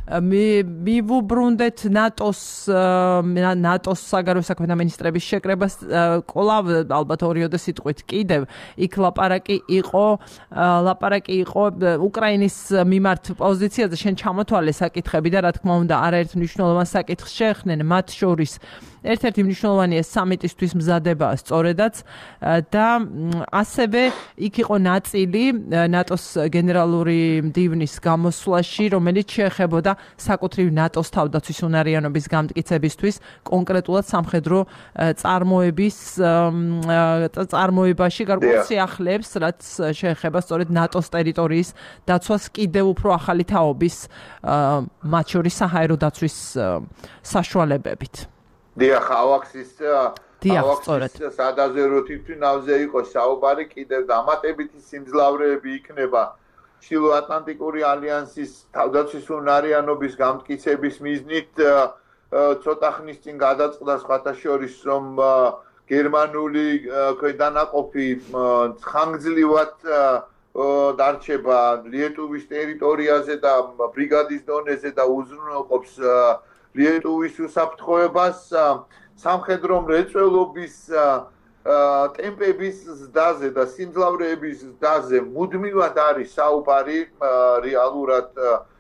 მივუბრუნდეთ ნატოს ნატოს საგარეო საქმეთა მინისტრების შეკრებას კვლავ ალბათ ორიოდე სიტყვით კიდევ იქ ლაპარაკი იყო ლაპარაკი იყო უკრაინის მიმართ პოზიციაზე შენ ჩამოთვალე საკითხები და რა თქმა უნდა არაერთ მნიშვნელოვან საკითხს შეეხნენ მათ შორის ერთ-ერთი მნიშვნელოვანია სამიტისთვის მზადება სწორედაც და ასევე იქ იყო ნაწილი ნატოს გენერალური მდივნის გამოსვლაში რომელიც შეეხებოდა საკუთრივ ნატოს თავდაცვის უნარიანობის გამტკიცებისთვის კონკრეტულად სამხედრო წარმოების წარმოებაში გარკვეულ სიახლეებს რაც შეეხება სწორედ ნატოს ტერიტორიის დაცვას კიდევ უფრო ახალი თაობის მათ შორის საჰაერო დაცვის საშუალებებით დიახ, ავაქსის ავაქსის სადაზვერვო თვითმფრინავზე იყო საუბარი კიდევ დამატებითი სიმძლავრეები იქნება ჩრდილო-ატლანტიკური ალიანსის თავდაცვის უნარიანობის გამტკიცების მიზნით ცოტა ხნის წინ გადაწყდა სხვათა შორის რომ გერმანული ქვედანაყოფი ხანგრძლივად დარჩება ლიეტუვის ტერიტორიაზე და ბრიგადის დონეზე და უზრუნველყოფს ლიეტუვის უსაფრთხოებას სამხედრო მრეწველობის ტემპების ზრდაზე და სიმძლავრეების ზრდაზე მუდმივად არის საუბარი რეალურად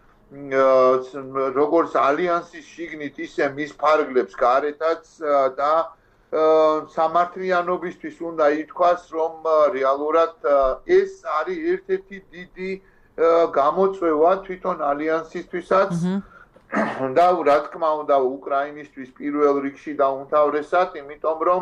როგორც ალიანსის შიგნით ისე მის ფარგლებს გარეთაც და სამართლიანობისთვის უნდა ითქვას რომ რეალურად ეს არის ერთ-ერთი დიდი გამოწვევა თვითონ ალიანსისთვისაც და რა თქმა უნდა უკრაინისთვის პირველ რიგში და უმთავრესად იმიტომ რომ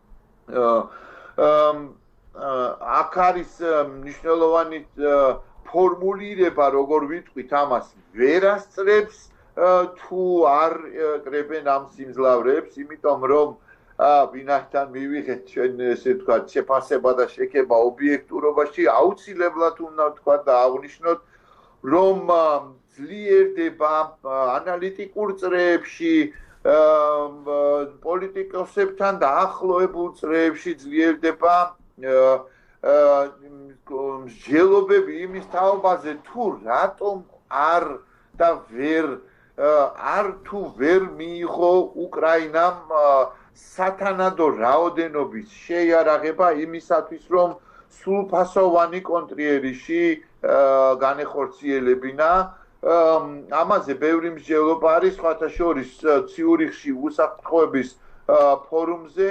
აქ არის მნიშვნელოვანი ფორმულირება როგორ ვიტყვით ამას ვერასწრებს თუ არ კრებენ ამ სიმძლავრეებს იმიტომ რომ ვინაიდან მივიღეთ ჩვენ ესე ვთქვათ შეფასება და შექება ობიექტურობაში აუცილებლად უნდა ვთქვათ და აღვნიშნოთ რომ ძლიერდება ანალიტიკურ წრეებში პოლიტიკოსებთან დაახლოებულ წრეებში ძლიერდება მსჯელობები იმის თაობაზე თუ რატომ არ და ვერ არ თუ ვერ მიიღო უკრაინამ სათანადო რაოდენობის შეიარაღება იმისათვის რომ სრულფასოვანი კონტრიერიში განეხორციელებინა ამაზე ბევრი მსჯელობა არის სხვათა შორის ციურიხში უსაფრთხოების ფორუმზე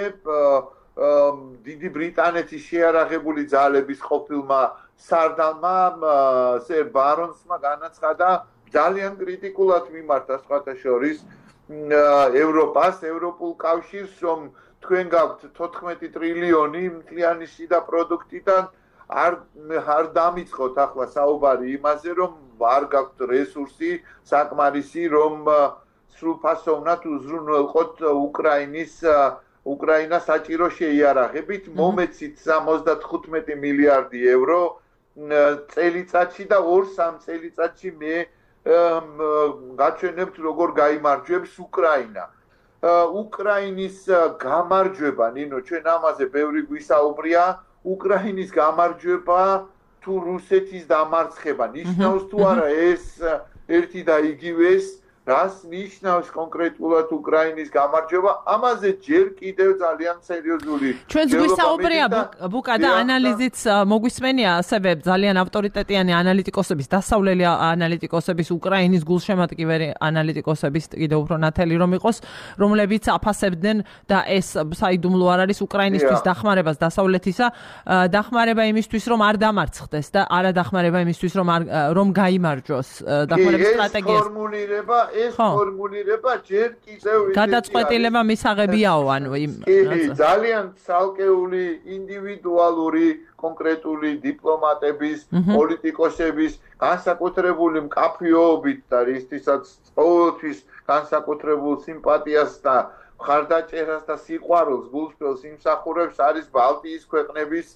დიდი ბრიტანეთის შეიარაღებული ძალების ყოფილმა სარდალმა სერ ბარონსმა განაცხადა ძალიან კრიტიკულად მიმართა სხვათა შორის ევროპას, ევროპულ კავშირს, რომ თქვენ გაქვთ თოთხმეტი ტრილიონი მთლიანი შიდა პროდუქტიდან არ არ დამიწყოთ ახლა საუბარი იმაზე, რომ არ გაქვთ რესურსი საკმარისი, რომ სრულფასოვნად უზრუნველყოთ უკრაინის უკრაინას საჭირო შეიარაღებით, მომეცით სამოცდათხუთმეტი მილიარდი ევრო წელიწადში და ორ-სამ წელიწადში მე გაჩვენებთ როგორ გაიმარჯვებს უკრაინა. უკრაინის გამარჯვება, ნინო, ჩვენ ამაზე ბევრი გვისაუბრია, უკრაინის გამარჯვება თუ რუსეთის დამარცხება. ნიშნავს თუ არა ეს ერთი და იგივეს, რას ნიშნავს კონკრეტულად უკრაინის გამარჯვება? ამაზე ჯერ კიდევ ძალიან სერიოზული. ჩვენს გვისაუბრია ბუკა და ანალიზიც მოგვისმენია ასევე ძალიან ავტორიტეტიანი ანალიტიკოსების, დასავლელი ანალიტიკოსების, უკრაინის გულშემატკივარი ანალიტიკოსების კიდევ უფრო ნათელი რომ იყოს, რომლებიც აფასებდნენ და ეს საიდუმლო არ არის უკრაინისთვის დახმარებას დასავლეთისა, დახმარება იმისთვის რომ არ დამარცხდეს და არა დახმარება იმისთვის რომ რომ გაიმარჯვოს დახმარების სტრატეგიას. ეს ფორმულირება ეს ფორმულირება ჯერ კიდევ გადაწყვეტილება მისაღებიაო ანუ იმ ძალიან ცალკეული ინდივიდუალური კონკრეტული დიპლომატების, პოლიტიკოსების განსაკუთრებული მკაფიობით და რისთვისაც ყოველთვის განსაკუთრებულ სიმპათიას და ხარდაჭერას და სიყვარულს გულწრფელს იმსახურებს არის ბალტიის ქვეყნების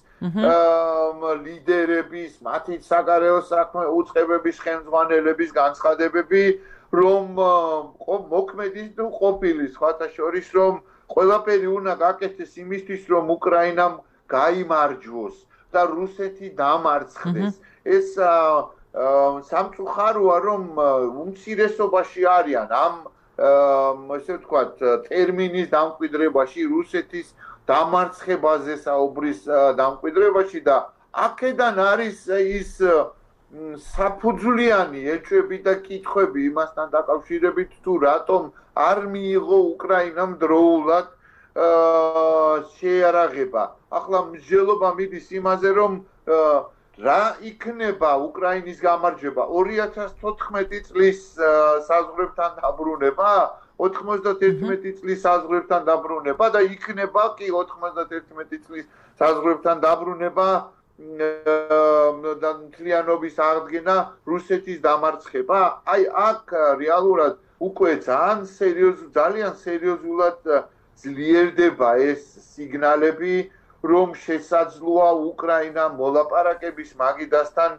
ლიდერების, მათი საგარეო საქმე უწყებების ხელმძღვანელების განცხადებები რომ მოქმედის თუ ყოფილი სხვათა შორის რომ ყველაფერი უნდა გაკეთდეს იმისთვის რომ უკრაინამ გაიმარჯვოს და რუსეთი დამარცხდეს. ეს სამწუხაროა რომ უმცირესობაში არიან ამ ესე ვთქვათ ტერმინის დამკვიდრებაში რუსეთის დამარცხებაზე საუბრის დამკვიდრებაში და აქედან არის ის საფუძვლიანი ეჭვები და კითხვები იმასთან დაკავშირებით თუ რატომ არ მიიღო უკრაინამ დროულად შეიარაღება. ახლა მსჯელობა მიდის იმაზე რომ რა იქნება უკრაინის გამარჯვება ორი ათას თოთხმეტი წლის საზღვრებთან დაბრუნება ოთხმოცდაერთი წლის საზღვრებთან დაბრუნება და იქნება კი ოთხმოცდაერთი წლის საზღვრებთან დაბრუნება და მთლიანობის აღდგენა რუსეთის დამარცხება. აი აქ რეალურად უკვე ძალიან სერიოზ ძალიან სერიოზულად ძლიერდება ეს სიგნალები რომ შესაძლოა უკრაინა მოლაპარაკების მაგიდასთან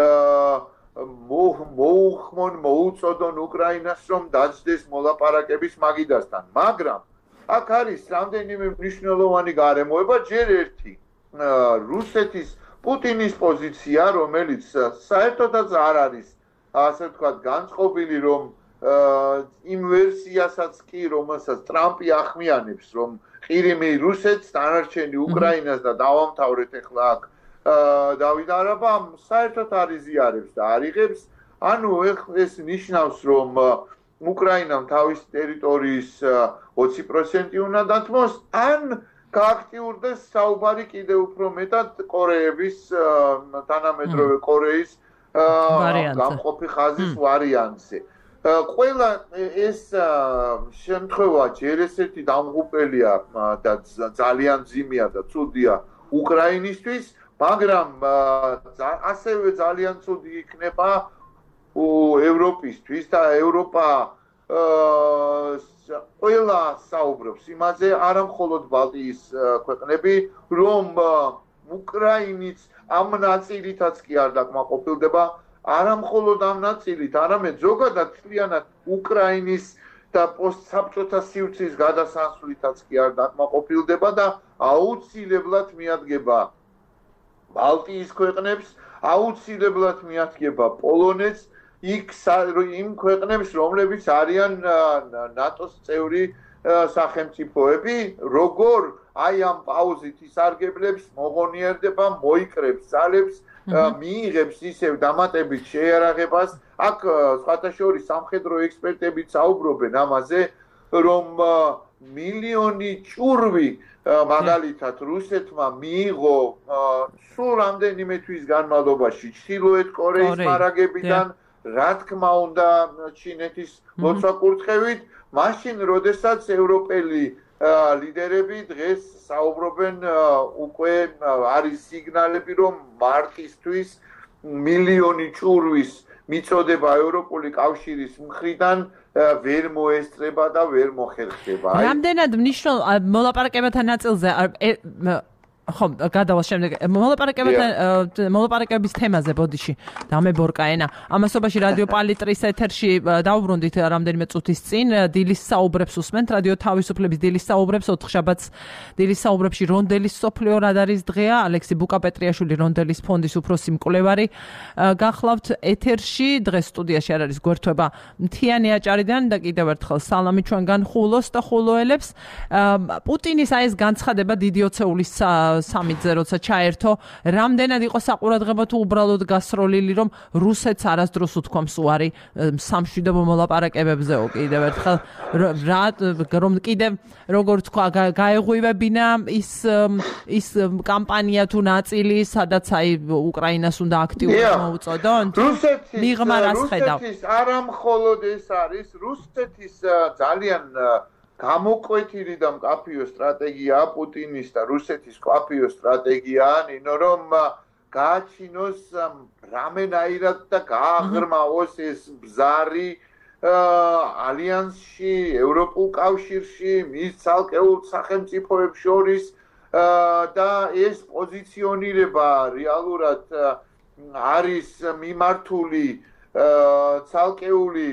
მოუხმონ მოუწოდონ უკრაინას რომ დაჯდეს მოლაპარაკების მაგიდასთან მაგრამ აქ არის რამდენიმე მნიშვნელოვანი გარემოება ჯერ ერთი რუსეთის პუტინის პოზიცია რომელიც საერთოდაც არ არის ასე ვთქვათ განწყობილი რომ იმ ვერსიასაც კი რომელსაც ტრამპი ახმიანებს რომ ყირიმი რუსეთს დანარჩენი უკრაინას და დავამთავრეთ ახლა აქ დავით არაბა საერთოდ არ იზიარებს და არ იღებს ანუ ეს ნიშნავს რომ უკრაინამ თავის ტერიტორიის ოცი პროცენტი უნდა დათმოს ან გააქტიურდეს საუბარი კიდევ უფრო მეტად კორეების თანამედროვე კორეის გამყოფი ხაზის ვარიანტზე ყველა ეს შემთხვევა ჯერ ესეთი დამღუპელია და ძალიან ძიმია და ცუდია უკრაინისთვის მაგრამ ასევე ძალიან ცუდი იქნება ევროპისთვის და ევროპა ყველა საუბრობს იმაზე არა მხოლოდ ბალტიის ქვეყნები რომ უკრაინიც ამ ნაწილითაც კი არ დაკმაყოფილდება არა მხოლოდ ამ ნაწილით, არამედ ზოგადად მთლიანად უკრაინის და პოსტსაბჭოთა სივრცის გადასასვლითაც კი არ დაკმაყოფილდება და აუცილებლად მიადგება ბალტიის ქვეყნებს, აუცილებლად მიადგება პოლონეთს, იქ იმ ქვეყნებს, რომლებიც არიან ნატოს წევრი სახელმწიფოები, როგორ აი ამ პაუზით ისარგებლებს, მოღონიერდება, მოიკრებს ძალებს მიიღებს ისევ დამატებით შეიარაღებას აქ სხვათა შორის სამხედრო ექსპერტებიც საუბრობენ ამაზე რომ მილიონი ჭურვი მაგალითად რუსეთმა მიიღო სულ რამდენიმე თვის განმავლობაში ჩრდილოეთ კორეის მარაგებიდან რა თქმა უნდა ჩინეთის ლოცვა-კურთხევით მაშინ როდესაც ევროპელი ლიდერები დღეს საუბრობენ უკვე არის სიგნალები რომ მარტისთვის მილიონი ჭურვის მიწოდება ევროპული კავშირის მხრიდან ვერ მოესწრება და ვერ მოხერხდება. რამდენად მნიშვნელოვანი მოლაპარაკებათა ნაწილზე ხო, გადავალ შემდეგ მოლაპარაკებათა მოლაპარაკების თემაზე ბოდიში დამებორკა ენა. ამასობაში რადიო პალიტრის ეთერში დავუბრუნდით რამდენიმე წუთის წინ დილის საუბრებს უსმენთ რადიო თავისუფლების დილის საუბრებს ოთხშაბათს დილის საუბრებში რონდელის სოფლიო რადარის დღეა ალექსი ბუკაპეტრიაშვილი რონდელის ფონდის უფროსი მკვლევარი გახლავთ ეთერში დღეს სტუდიაში არ არის გვერდთვება მთიანი აჭარიდან და კიდევ ერთხელ სალამი ჩვენგან ხულოს და ხულოელებს პუტინის აი ეს განცხადება დიდი ოცეულის სამიძე როცა ჩაერთო რამდენად იყო საყურადღებო თუ უბრალოდ გასროლილი რომ რუსეთს არასდროს უთქვამს უარი სამშვიდობო მოლაპარაკებებზეო კიდევ ერთხელ რა რომ კიდევ როგორ თქვა გაეღვივებინა ის ის კამპანია თუ ნაწილი სადაც აი უკრაინას უნდა აქტიურად მოუწოდონ მიღმა რას ხედავ რუსეთის არა მხოლოდ ეს არის რუსეთის ძალიან გამოკვეთილი და მკაფიო სტრატეგია პუტინის და რუსეთის მკაფიო სტრატეგია ნინო რომ გააჩინოს რამენაირად და გააღრმავოს ეს ბზარი ალიანსში, ევროპულ კავშირში, მის ცალკეულ სახელმწიფოებს შორის და ეს პოზიციონირება რეალურად არის მიმართული ცალკეული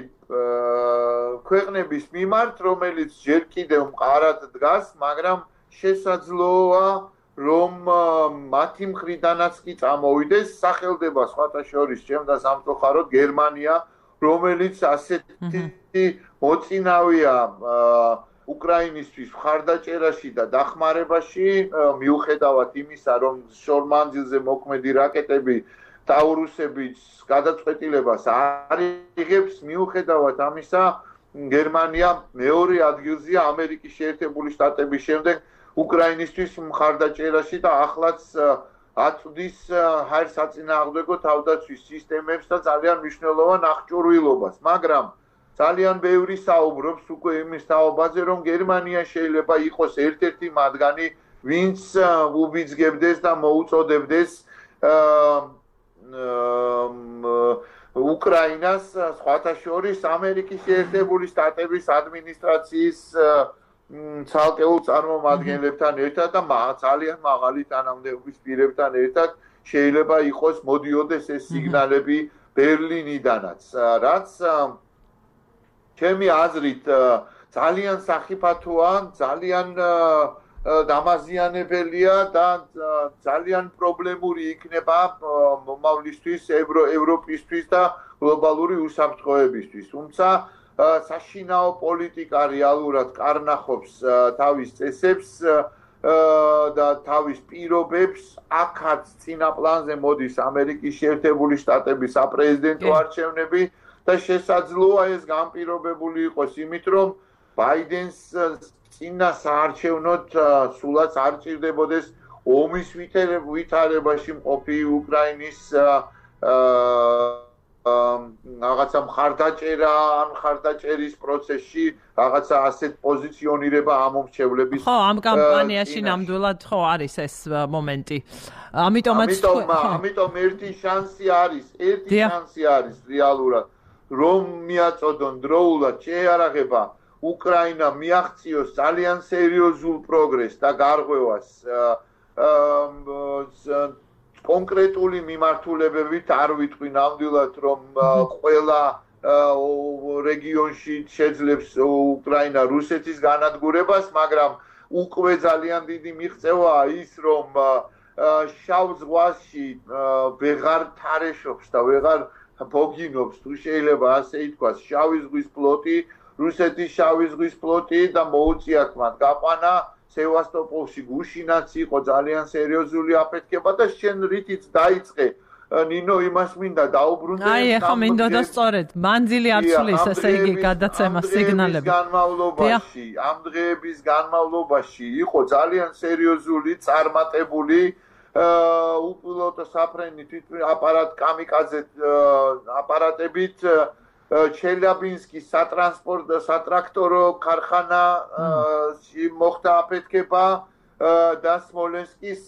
ქვეყნების მიმართ, რომელიც ჯერ კიდევ მყარად დგას, მაგრამ შესაძლოა რომ მათი მხრიდანაც კი წამოვიდეს სახელდება სხვათა შორის ჩემ და სამწუხაროდ გერმანია, რომელიც ასეთი მოწინავეა უკრაინისთვის მხარდაჭერაში და დახმარებაში, მიუხედავად იმისა, რომ შორმანძილზე მოქმედი რაკეტები ტაურუსების გადაწყვეტილებას არ იღებს, მიუხედავად ამისა, გერმანია მეორე ადგილზეა ამერიკის შეერთებული შტატების შემდეგ უკრაინისთვის მხარდაჭერაში და ახლაც აწვდის ჰაერს საწინააღმდეგო თავდაცვის სისტემებს და ძალიან მნიშვნელოვან აღჭურვილობას, მაგრამ ძალიან ბევრი საუბრობს უკვე იმის თაობაზე, რომ გერმანია შეიძლება იყოს ერთ-ერთი მათგანი, ვინც უბიძგებდეს და მოუწოდებდეს უკრაინას სხვათა შორის ამერიკის შეერთებული შტატების ადმინისტრაციის ცალკეულ წარმომადგენლებთან ერთად და ძალიან მაღალი თანამდებობის პირებთან ერთად შეიძლება იყოს მოდიოდეს ეს სიგნალები ბერლინიდანაც, რაც ჩემი აზრით ძალიან სახიფათოა, ძალიან დამაზიანებელია და ძალიან პრობლემური იქნება მომავლისთვის, ევროპისთვის და გლობალური უსაფრთხოებისთვის. თუმცა საშინაო პოლიტიკა რეალურად კარნახობს თავის წესებს და თავის პირობებს. აქაც წინა პლანზე მოდის ამერიკის შეერთებული შტატების საპრეზიდენტო არჩევნები და შესაძლოა ეს განპირობებული იყოს იმით, რომ ბაიდენს წინა საარჩევნოდ სულაც არ ჭირდებოდეს ომის ვითარებაში მყოფი უკრაინის რაღაცა მხარდაჭერა ან მხარდაჭერის პროცესში რაღაცა ასეთ პოზიციონირება ამომრჩევლების. ხო, ამ კამპანიაში ნამდვილად ხო არის ეს მომენტი. ამიტომაც ამიტომ ერთი შანსი არის, ერთი შანსი არის რეალურად, რომ მიაწოდონ დროულად შეიარაღება უკრაინა მიაღწიოს ძალიან სერიოზულ პროგრესს და გარღვევას კონკრეტული მიმართულებებით არ ვიტყვი ნამდვილად, რომ ყველა რეგიონში შეძლებს უკრაინა რუსეთის განადგურებას, მაგრამ უკვე ძალიან დიდი მიღწევაა ის, რომ შავ ზღვაში ვეღარ თარეშობს და ვეღარ ბოგინობს, თუ შეიძლება ასე ითქვას, შავი ზღვის ფლოტი, რუსეთის შავი ზღვის ფლოტი და მოუწიათ მათ გაყვანა სევასტოპოლში. გუშინაც იყო ძალიან სერიოზული აფეთქება და შენ რითიც დაიწყე ნინო იმას მინდა დაუბრუნდე. აი, ახლა მინდოდა სწორედ მანძილი არ ცვლის, ესე იგი გადაცემა სიგნალები. განმავლობაში, ამ დღეების განმავლობაში იყო ძალიან სერიოზული წარმატებული უპილოტო საფრენი აპარატ კამიკაძე აპარატებით ჩელიაბინსკის სატრანსპორტო სატრაქტორო ქარხანაში მოხდა აფეთქება და სმოლენსკის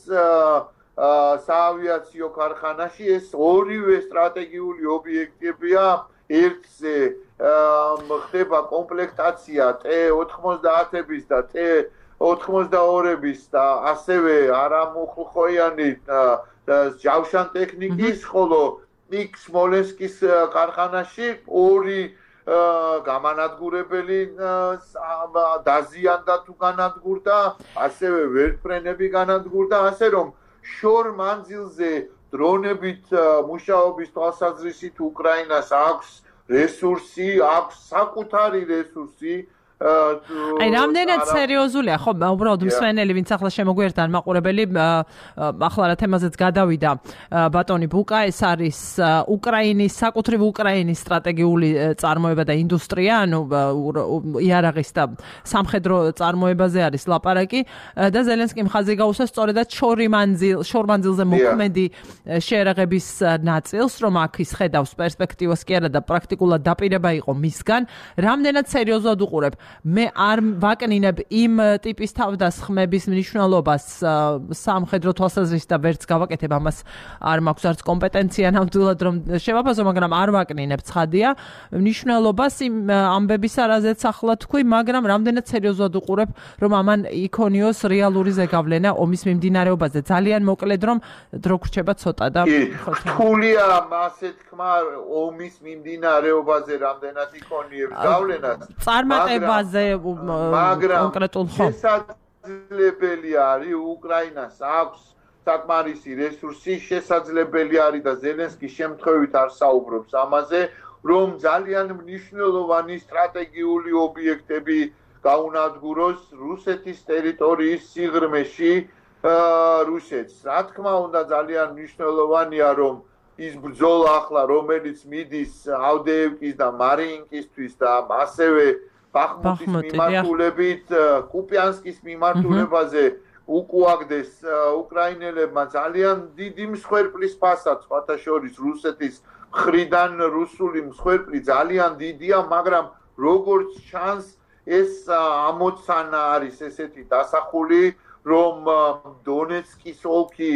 საავიაციო ქარხანაში. ეს ორივე სტრატეგიული ობიექტებია. ერთზე ხდება კომპლექტაცია ტე ოთხმოცდაათების და ტე ოთხმოცდაორების და ასევე არამუხლხოიანი ჯავშან ტექნიკის, ხოლო იქ სმოლენსკის ქარხანაში ორი გამანადგურებელი დაზიანდა თუ განადგურდა, ასევე ვერტფრენები განადგურდა, ასე რომ შორ მანძილზე დრონებით მუშაობის თვალსაზრისით უკრაინას აქვს რესურსი, აქვს საკუთარი რესურსი. აი, რამდენად სერიოზულია, ხო, უბრალოდ მსმენელი, ვინც ახლა შემოგვიერთდა მაყურებელი, ახლა რა თემაზეც გადავიდა ბატონი ბუკა, ეს არის უკრაინის, საკუთრივ უკრაინის სტრატეგიული წარმოება და ინდუსტრია, ანუ იარაღის და სამხედრო წარმოებაზე არის ლაპარაკი და ზელენსკიმ ხაზი გაუსვა სწორედად შორმანძილ, შორმანძილზე მოქმედი შეერაღების ნაწილს, რომ აქ ის ხედავს პერსპექტივას კი არა და პრაქტიკულად დაპირება იყო მისგან, რამდენად სერიოზულად უყურებ. მე არ ვაკნინებ იმ ტიპის თავდასხმების მნიშვნელობას სამხედრო თვალსაზრისით და ვერც გავაკეთებ ამას არ მაქვს არც კომპეტენცია ნამდვილად რომ შევაფასო, მაგრამ არ ვაკნინებ, ცხადია მნიშვნელობას იმ ამბების არაზეც ახლა თქვი, მაგრამ რამდენად სერიოზულად უყურებ, რომ ამან იქონიოს რეალური ზეგავლენა ომის მიმდინარეობაზე. ძალიან მოკლედ რომ დრო გრჩება ცოტა და რთულია მასე თქმა ომის მიმდინარეობაზე რამდენად იქონიებს გავლენას. წარმატებაზე კონკრეტულ ხო. შესაძლებელი არის უკრაინას აქვს საკმარისი რესურსი, შესაძლებელი არის და ზელენსკის შემთხვევით არ საუბრობს ამაზე, რომ ძალიან მნიშვნელოვანი სტრატეგიული ობიექტები გაუნადგუროს რუსეთის ტერიტორიის სიღრმეში რუსეთს. რა თქმა უნდა, ძალიან მნიშვნელოვანია, რომ ის ბრძოლა ახლა, რომელიც მიდის ავდეევკის და მარიინკისთვის და ასევე ბახმუტის მიმართულებით, კუპიანსკის მიმართულებაზე უკუაგდეს უკრაინელებმა ძალიან დიდი მსხვერპლის ფასად, სხვათა შორის რუსეთის მხრიდან რუსული მსხვერპლი ძალიან დიდია, მაგრამ როგორც ჩანს, ეს ამოცანა არის ესეთი დასახული, რომ დონეცკის ოლქი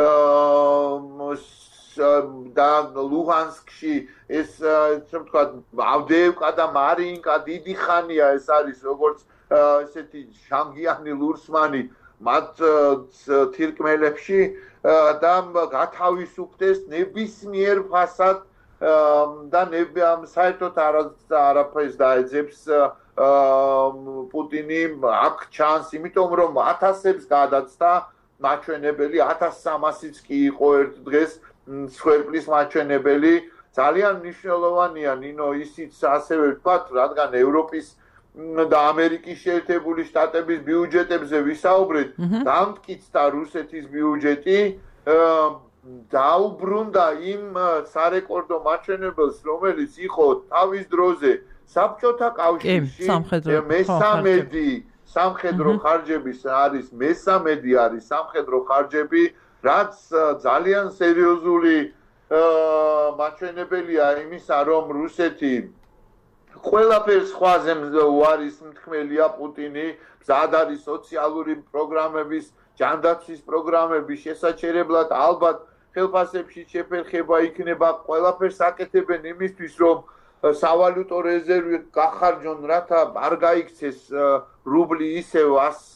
და ლუგანსკში ეს ესე ვთქვათ ავდეევკა და მარიინკა დიდი ხანია ეს არის როგორც ესეთი შანგიანი ლურსმანი მათ თირკმელებში და გათავისუფლდეს ნებისმიერ ფასად და საერთოდ არაფერს დაეძებს პუტინი აქ ჩანს, იმიტომ რომ ათასებს გადაცდა მაჩვენებელი, ათას სამასიც კი იყო ერთ დღეს მსხვერპლის მაჩვენებელი. ძალიან მნიშვნელოვანია, ნინო, ისიც ასევე ვთქვათ, რადგან ევროპის და ამერიკის შეერთებული შტატების ბიუჯეტებზე ვისაუბრეთ, დამტკიცდა რუსეთის ბიუჯეტი, დაუბრუნდა იმ სარეკორდო მაჩვენებელს, რომელიც იყო თავის დროზე საბჭოთა კავშირში მესამედი სამხედრო ხარჯების არის მესამედი არის სამხედრო ხარჯები, რაც ძალიან სერიოზული მაჩვენებელია იმისა, რომ რუსეთი ყველაფერს სხვაზე უარის მთქმელია პუტინი, მზად არის სოციალური პროგრამების, ჯანდაცვის პროგრამების შესაჩერებლად, ალბათ ხელფასებში შეფერხება იქნება, ყველაფერს აკეთებენ იმისთვის, რომ სავალუტო რეზერვი გახარჯონ, რათა არ გაიქცეს რუბლი ისევ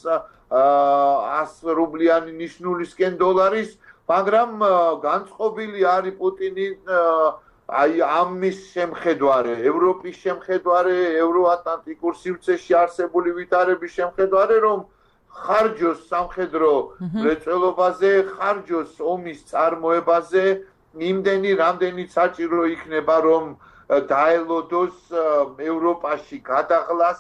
ას რუბლიანი ნიშნულისკენ დოლარის, მაგრამ განწყობილი არის პუტინი აი ამის შემხედვარე, ევროპის შემხედვარე, ევროატლანტიკურ სივრცეში არსებული ვითარების შემხედვარე, რომ ხარჯოს სამხედრო მრეწველობაზე, ხარჯოს ომის წარმოებაზე, იმდენი, რამდენიც საჭირო იქნება, რომ დაელოდოს ევროპაში გადაღლას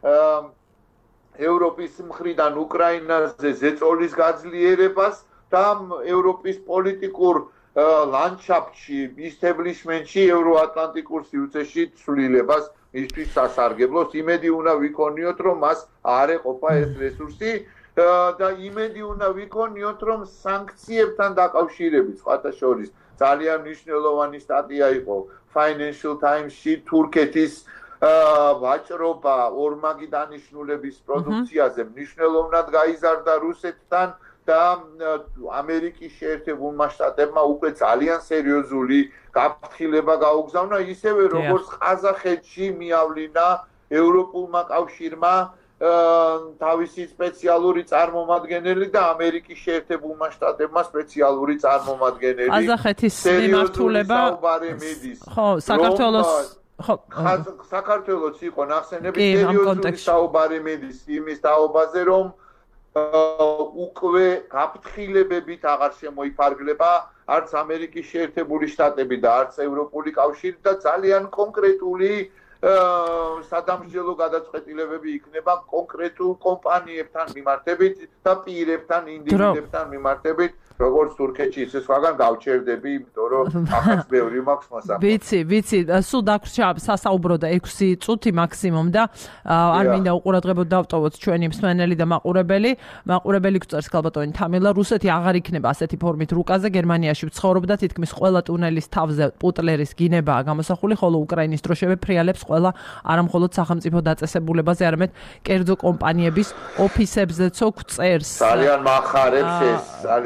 ევროპის მხრიდან უკრაინაზე ზეწოლის გაძლიერებას და ევროპის პოლიტიკურ ლანდშაფტში, ისტაბლიშმენტში, ევროატლანტიკურ სივრცეში ცვლილებას მისთვის სასარგებლოს. იმედი უნდა ვიქონიოთ, რომ მას არ ეყოფა ეს რესურსი და იმედი უნდა ვიქონიოთ, რომ სანქციებთან დაკავშირებით, სხვათა შორის, ძალიან მნიშვნელოვანი სტატია იყო Financial Times-ში თურქეთის ვაჭრობა ორმაგი დანიშნულების პროდუქციაზე მნიშვნელოვნად გაიზარდა რუსეთთან და ამერიკის შეერთებულმა შტატებმა უკვე ძალიან სერიოზული გაფრთხილება გაუგზავნა, ისევე როგორც ყაზახეთში მიავლინა ევროპულმა კავშირმა თავისი სპეციალური წარმომადგენელი და ამერიკის შეერთებულმა შტატებმა სპეციალური წარმომადგენელი. ყაზახეთის მიმართულება ხო, საქართველოს ხო, საქართველოს იყო ნახსენები სერიოზული საუბარი მიდის იმის თაობაზე, რომ უკვე გაფრთხილებებით აღარ შემოიფარგლება არც ამერიკის შეერთებული შტატები და არც ევროპული კავშირი და ძალიან კონკრეტული სადამსჯელო გადაწყვეტილებები იქნება კონკრეტულ კომპანიებთან მიმართებით და პირებთან, ინდივიდებთან მიმართებით, როგორც თურქეთში, ისე სხვაგან გავჩერდები, იმიტომ რომ ახაც ბევრი მაქვს მოსაყრელი. ვიცი, ვიცი, სულ დაგვრჩა სასაუბრო და ექვსი წუთი მაქსიმუმ და არ მინდა უყურადღებოდ დავტოვოთ ჩვენი მსმენელი და მაყურებელი. მაყურებელი გვწერს ქალბატონი თამილა, რუსეთი აღარ იქნება ასეთი ფორმით რუკაზე, გერმანიაში ვცხოვრობდა, თითქმის ყველა ტუნელის თავზე პუტლერის გინებაა გამოსახული, ხოლო უკრაინის დროშები ფრიალებს ყველა არამხოლოდ სახელმწიფო დაწესებულებაზე, არამედ კერძო კომპანიების ოფისებზეც გვწერს. ძალიან მახარებს ეს, ძალიან მახარებს.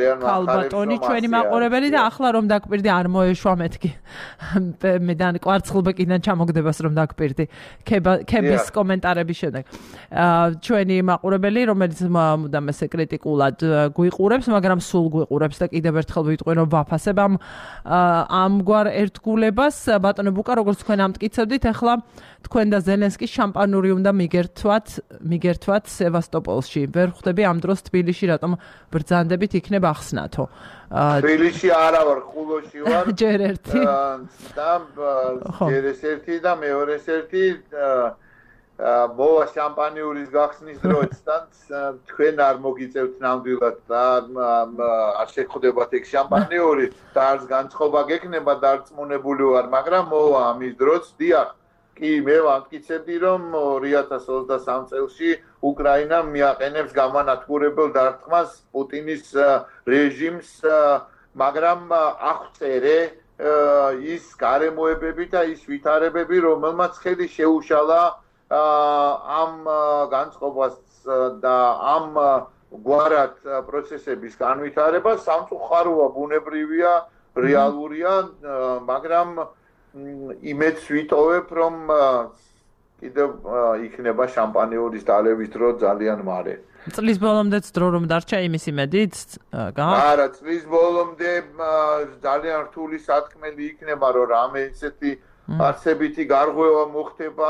ალბატონი ჩვენი მაყურებელი და ახლა რომ დაგპირდი არ მოეშვა მეთქი. მე და კვარცხლბეკიდან ჩამოგდებას რომ დაგპირდი. ქების კომენტარების შემდეგ. ჩვენი მაყურებელი რომელიც მუდამ ესე კრიტიკულად გვიყურებს, მაგრამ სულ გვიყურებს და კიდევ ერთხელ ვიტყვი რომ ვაფასებ ამ ამგვარ ერთგულებას. ბატონო ბუკა, როგორც თქვენ ამტკიცებდით, ახლა თქვენ და ზელენსკის შამპანური უნდა მიგერთვათ, მიგერთვათ სევასტოპოლში. ვერ ხვდები ამ დროს თბილისში რატომ ბრძანდებით იქნება ახსნათო. თბილისში არა ვარ, ხულოში ვარ. ჯერ ერთი. და ჯერ ეს ერთი და მეორეს ერთი მოვა შამპანიურის გახსნის დროებთან თქვენ არ მოგიწევთ ნამდვილად და არ შეხვდებათ ეგ შამპანიური და არც განწყობა გექნება დარწმუნებული ვარ, მაგრამ მოვა ამის დროც დიახ. კი, მე ვამტკიცებდი რომ ორი ათას ოცდასამ წელში უკრაინამ მიაყენებს გამანადგურებელ დარტყმას პუტინის რეჟიმს, მაგრამ აღწერე ის გარემოებები და ის ვითარებები, რომელმაც ხელი შეუშალა ამ განწყობას და ამ გვარად პროცესების განვითარებას. სამწუხაროა, ბუნებრივია, რეალურია, მაგრამ იმედს ვიტოვებ, რომ კიდევ იქნება შამპანიურის დალევის დრო ძალიან მარე. წლის ბოლომდეც დრო რომ დარჩა იმის იმედით? არა, წლის ბოლომდე ძალიან რთული სათქმელი იქნება, რომ რამე ისეთი არსებითი გარღვევა მოხდება.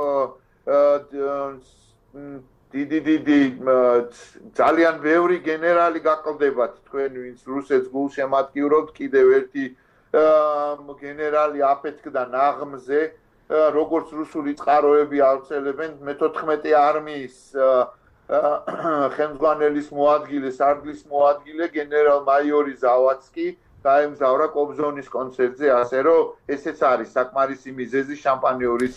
დიდი დიდი ძალიან ბევრი გენერალი გაყლდებათ თქვენ, ვინც რუსეთს გულშემატკივრობთ, კიდევ ერთი გენერალი აფეთქდა ნაღმზე, როგორც რუსული წყაროები ავრცელებენ, მეთოთხმეტე არმიის ხელმძღვანელის მოადგილე, სარდლის მოადგილე გენერალ-მაიორი ზავადსკი გაემგზავრა კობზონის კონცერტზე, ასე რომ ესეც არის საკმარისი მიზეზი შამპანიურის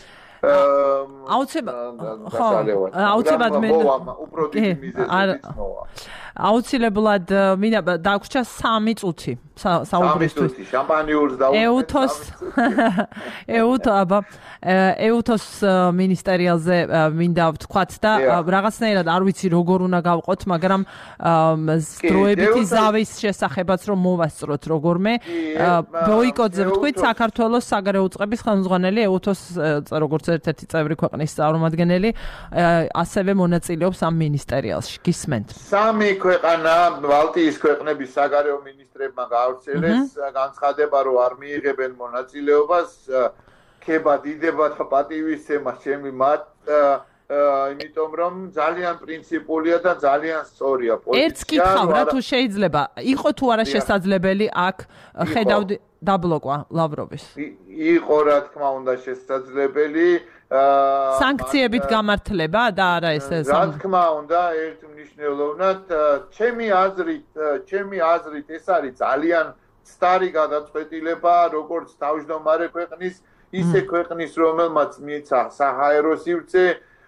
აუცილებლად მე უფრო დიდი მიზეზიც მოვა. აუცილებლად მინდა დაგვრჩა სამი წუთი საუბრისთვის. შამპანიურს და ეუთოს ეუთო აბა ეუთოს მინისტერიალზე მინდა ვთქვათ და რაღაცნაირად არ ვიცი როგორ უნდა გავყოთ, მაგრამ დროებითი ზავის შესახებაც რომ მოვასწროთ როგორმე. ბოიკოტზე ვთქვით, საქართველოს საგარეო უწყების ხელმძღვანელი ეუთოს როგორც ერთ-ერთი წევრი ქვეყნის წარმომადგენელი ასევე მონაწილეობს ამ მინისტერიალში. გისმენთ? სამი ქვეყანა ბალტიის ქვეყნების საგარეო მინისტრებმა გაავრცელეს განცხადება, რომ არ მიიღებენ მონაწილეობას. ქება დიდება და პატივისცემა ჩემი მათ, იმიტომ რომ ძალიან პრინციპულია და ძალიან სწორია პოზიცია. ერთს კითხავ რა თუ შეიძლება, იყო თუ არა შესაძლებელი აქ ხედავდი დაბლოკვა ლავროვის? იყო რა თქმა უნდა შესაძლებელი. სანქციებით გამართლება და არა ეს რა თქმა უნდა, ერთ მნიშვნელოვნად ჩემი აზრით, ჩემი აზრით ეს არის ძალიან სტარი გადაწყვეტილება, როგორც თავმჯდომარე ქვეყნის, ისე ქვეყნის, რომელმაც მიეცა საჰაერო სივრცე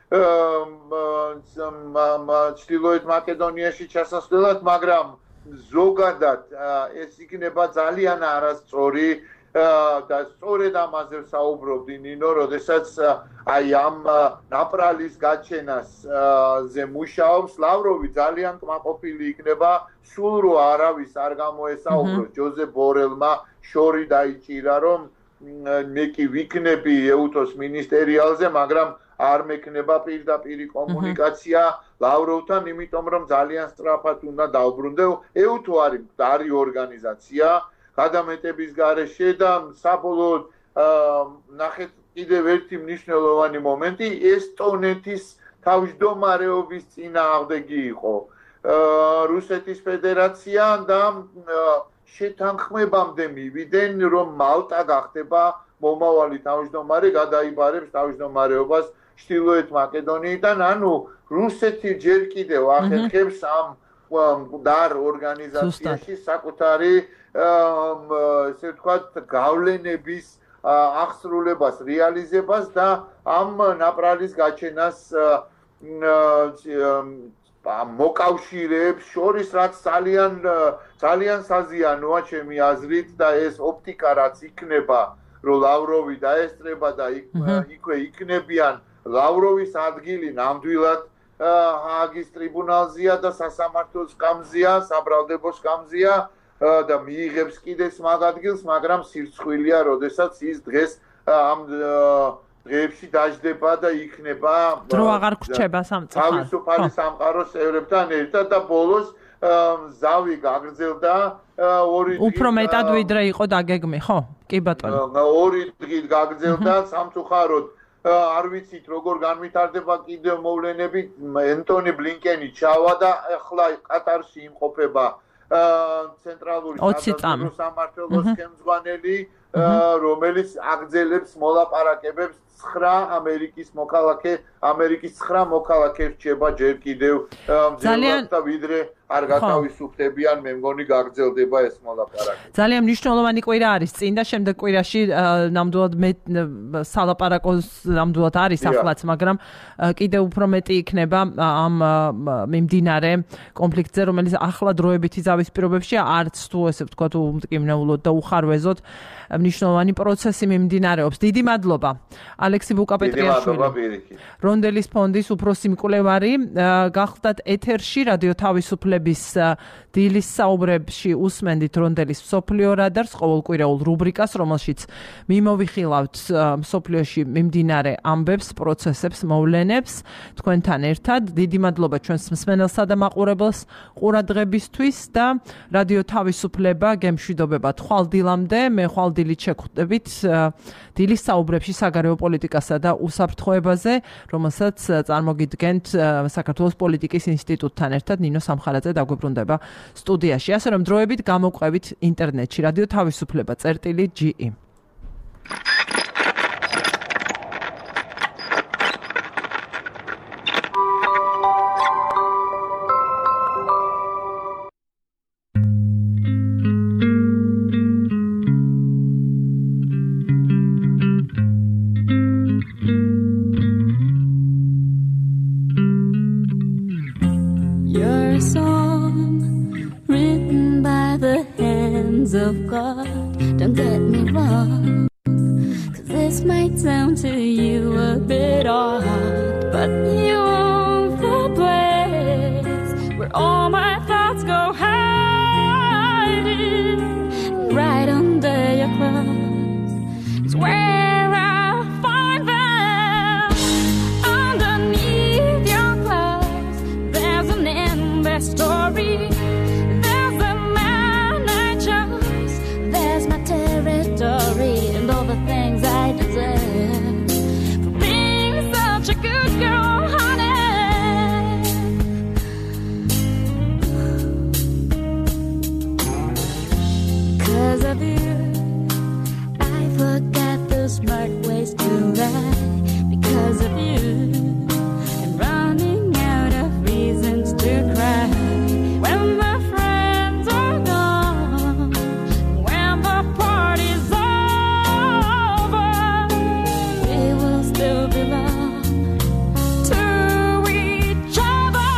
ჩრდილოეთ მაკედონიაში ჩასასვლელად, მაგრამ ზოგადად ეს იქნება ძალიან არასწორი და სწორედ ამაზე საუბრობდი ნინო, როდესაც აი ამ ნაპრალის გაჩენას ზე მუშაობს ლავროვი ძალიან კმაყოფილი იქნება, სულ რო არავის არ გამოესაუბროს ჯოზეფ ბორელმა შორი დაიჭირა, რომ მე კი ვიქნები ეუთოს მინისტერიალზე, მაგრამ არ მექნება პირდაპირი კომუნიკაცია ლავროვთან, იმიტომ რომ ძალიან სწრაფად უნდა დავბრუნდე. ეუთო არის მკვდარი ორგანიზაცია გადამეტების გარეშე და საბოლოოდ ნახეთ კიდევ ერთი მნიშვნელოვანი მომენტი, ესტონეთის თავმჯდომარეობის წინააღმდეგი იყო რუსეთის ფედერაცია და შეთანხმებამდე მივიდნენ, რომ მალტა გახდება მომავალი თავმჯდომარე, გადაიბარებს თავმჯდომარეობას ჩრდილოეთ მაკედონიიდან, ანუ რუსეთი ჯერ კიდევ ახერხებს ამ მკვდარ ორგანიზაციაში საკუთარი ესე ვთქვათ გავლენების აღსრულებას, რეალიზებას და ამ ნაპრალის გაჩენას მოკავშირეებს შორის, რაც ძალიან ძალიან საზიანოა ჩემი აზრით და ეს ოპტიკა რაც იქნება, რომ ლავროვი დაესწრება და იქვე იქნებიან ლავროვის ადგილი ნამდვილად ჰააგის ტრიბუნალზეა და სასამართლოს სკამზეა, საბრალდებო სკამზეა და მიიღებს კიდეც მაგ ადგილს, მაგრამ სირცხვილია, როდესაც ის დღეს ამ დღეებში დაждდება და იქნება დრო აღარ გრჩება სამწუხაროდ. თავისუფალი სამყაროს წევრებთან ერთად და ბოლოს ზავი გაგრძელდა ორი დღით. უფრო მეტად ვიდრე იყო დაგეგმი, ხო? კი ბატონო. ორი დღით გაგრძელდა სამწუხაროდ. არ ვიცით როგორ განვითარდება კიდევ მოვლენები. ენტონი ბლინკენი ჩავა და ახლა ყატარში იმყოფება ცენტრალური სამართლოს ხელმძღვანელი, რომელიც აგრძელებს მოლაპარაკებებს ცხრა ამერიკის მოქალაქე, ამერიკის ცხრა მოქალაქე რჩება ჯერ კიდევ მძევლად და ვიდრე არ გათავისუფლებიან, მე მგონი გაგრძელდება ეს მოლაპარაკება. ძალიან მნიშვნელოვანი კვირა არის წინ და შემდეგ კვირაში ნამდვილად მე სალაპარაკოს ნამდვილად არის ახლაც, მაგრამ კიდევ უფრო მეტი იქნება ამ მიმდინარე კონფლიქტზე, რომელიც ახლა დროებითი ზავის პირობებში არც თუ ესე ვთქვათ უმტკივნეულოდ და უხარვეზოდ მნიშვნელოვანი პროცესი მიმდინარეობს. დიდი მადლობა. ალექსი ბუკაპეტრიაშვილი, რონდელის ფონდის უფროსი მკვლევარი, გახლდათ ეთერში რადიო თავისუფლების დილის საუბრებში უსმენდით რონდელის მსოფლიო რადარს, ყოველკვირეულ რუბრიკას, რომელშიც მიმოვიხილავთ მსოფლიოში მიმდინარე ამბებს, პროცესებს, მოვლენებს თქვენთან ერთად. დიდი მადლობა ჩვენს მსმენელსა და მაყურებელს ყურადღებისთვის და რადიო თავისუფლება გემშვიდობება თვალდილამდე. მე ხვალდილით შეგხვდებით დილის საუბრებში საგარეო პოლიტიკასა და უსაფრთხოებაზე, რომელსაც წარმოგიდგენთ საქართველოს პოლიტიკის ინსტიტუტთან ერთად. ნინო სამხარაძე დაგვიბრუნდება სტუდიაში. ასე რომ დროებით გამოყვებით ინტერნეტში რადიო თავისუფლება წერტილი ჯი ი. Of God, don't get me wrong, 'cause this might sound to you a bit odd, but you're the place where all my thoughts go hiding. Right under your clothes is where I'll find them. Underneath your clothes there's an endless story. Territory and all the things I deserve for being such a good girl, honey. 'Cause of you, I forgot the smart ways to lie. Because of you, I'm running out of reasons to cry. When the friends are gone, when the party's over, we will still belong to each other.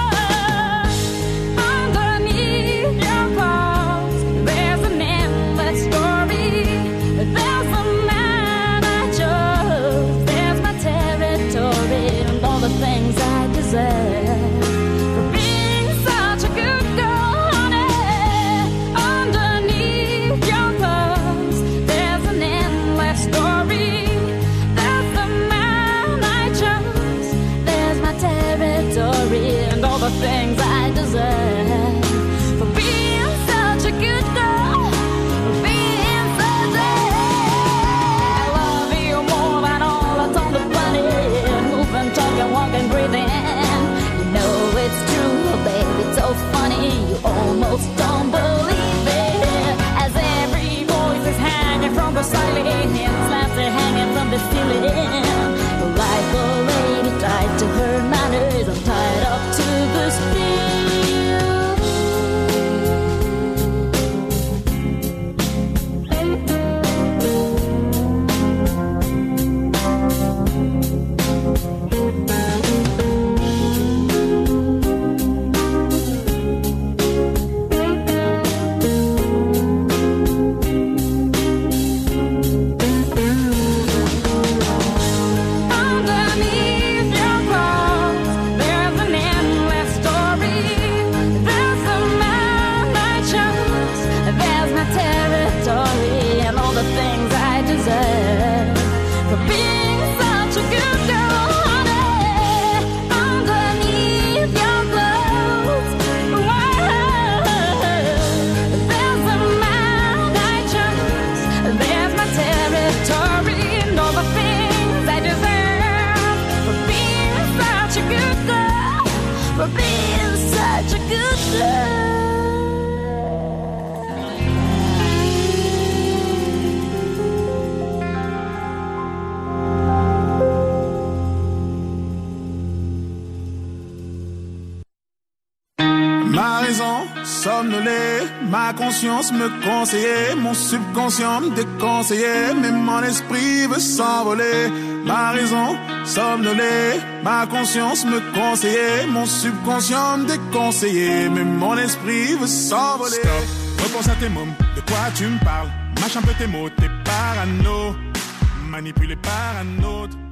Underneath your clothes, there's an endless story. There's a man I chose, there's my territory, and all the things I deserve for being such a good girl, honey. Underneath your clothes, there's an endless story. There's the man I chose, there's my territory, and all the things I deserve for being such a good girl, for being such a... I love you more than all that's on the planet. Moving, talking, walking, breathing. You know it's true, baby, it's so funny. You almost don't believe it. As every voice is hanging from the ceiling, and slabs are hanging from the ceiling. Like a lady tied to her manners, I'm tied up to the steel. good love. Ma raison somnolée, ma conscience me conseillait, mon subconscient me déconseillait, mais mon esprit veut s'envoler. Ma raison somnolée, ma conscience me conseillait, mon subconscient me déconseillait, mais mon esprit veut s'envoler. Stop, repense à tes mômes, de quoi tu me parles? Mâche un peu tes mots, t'es parano, manipulé par un autre.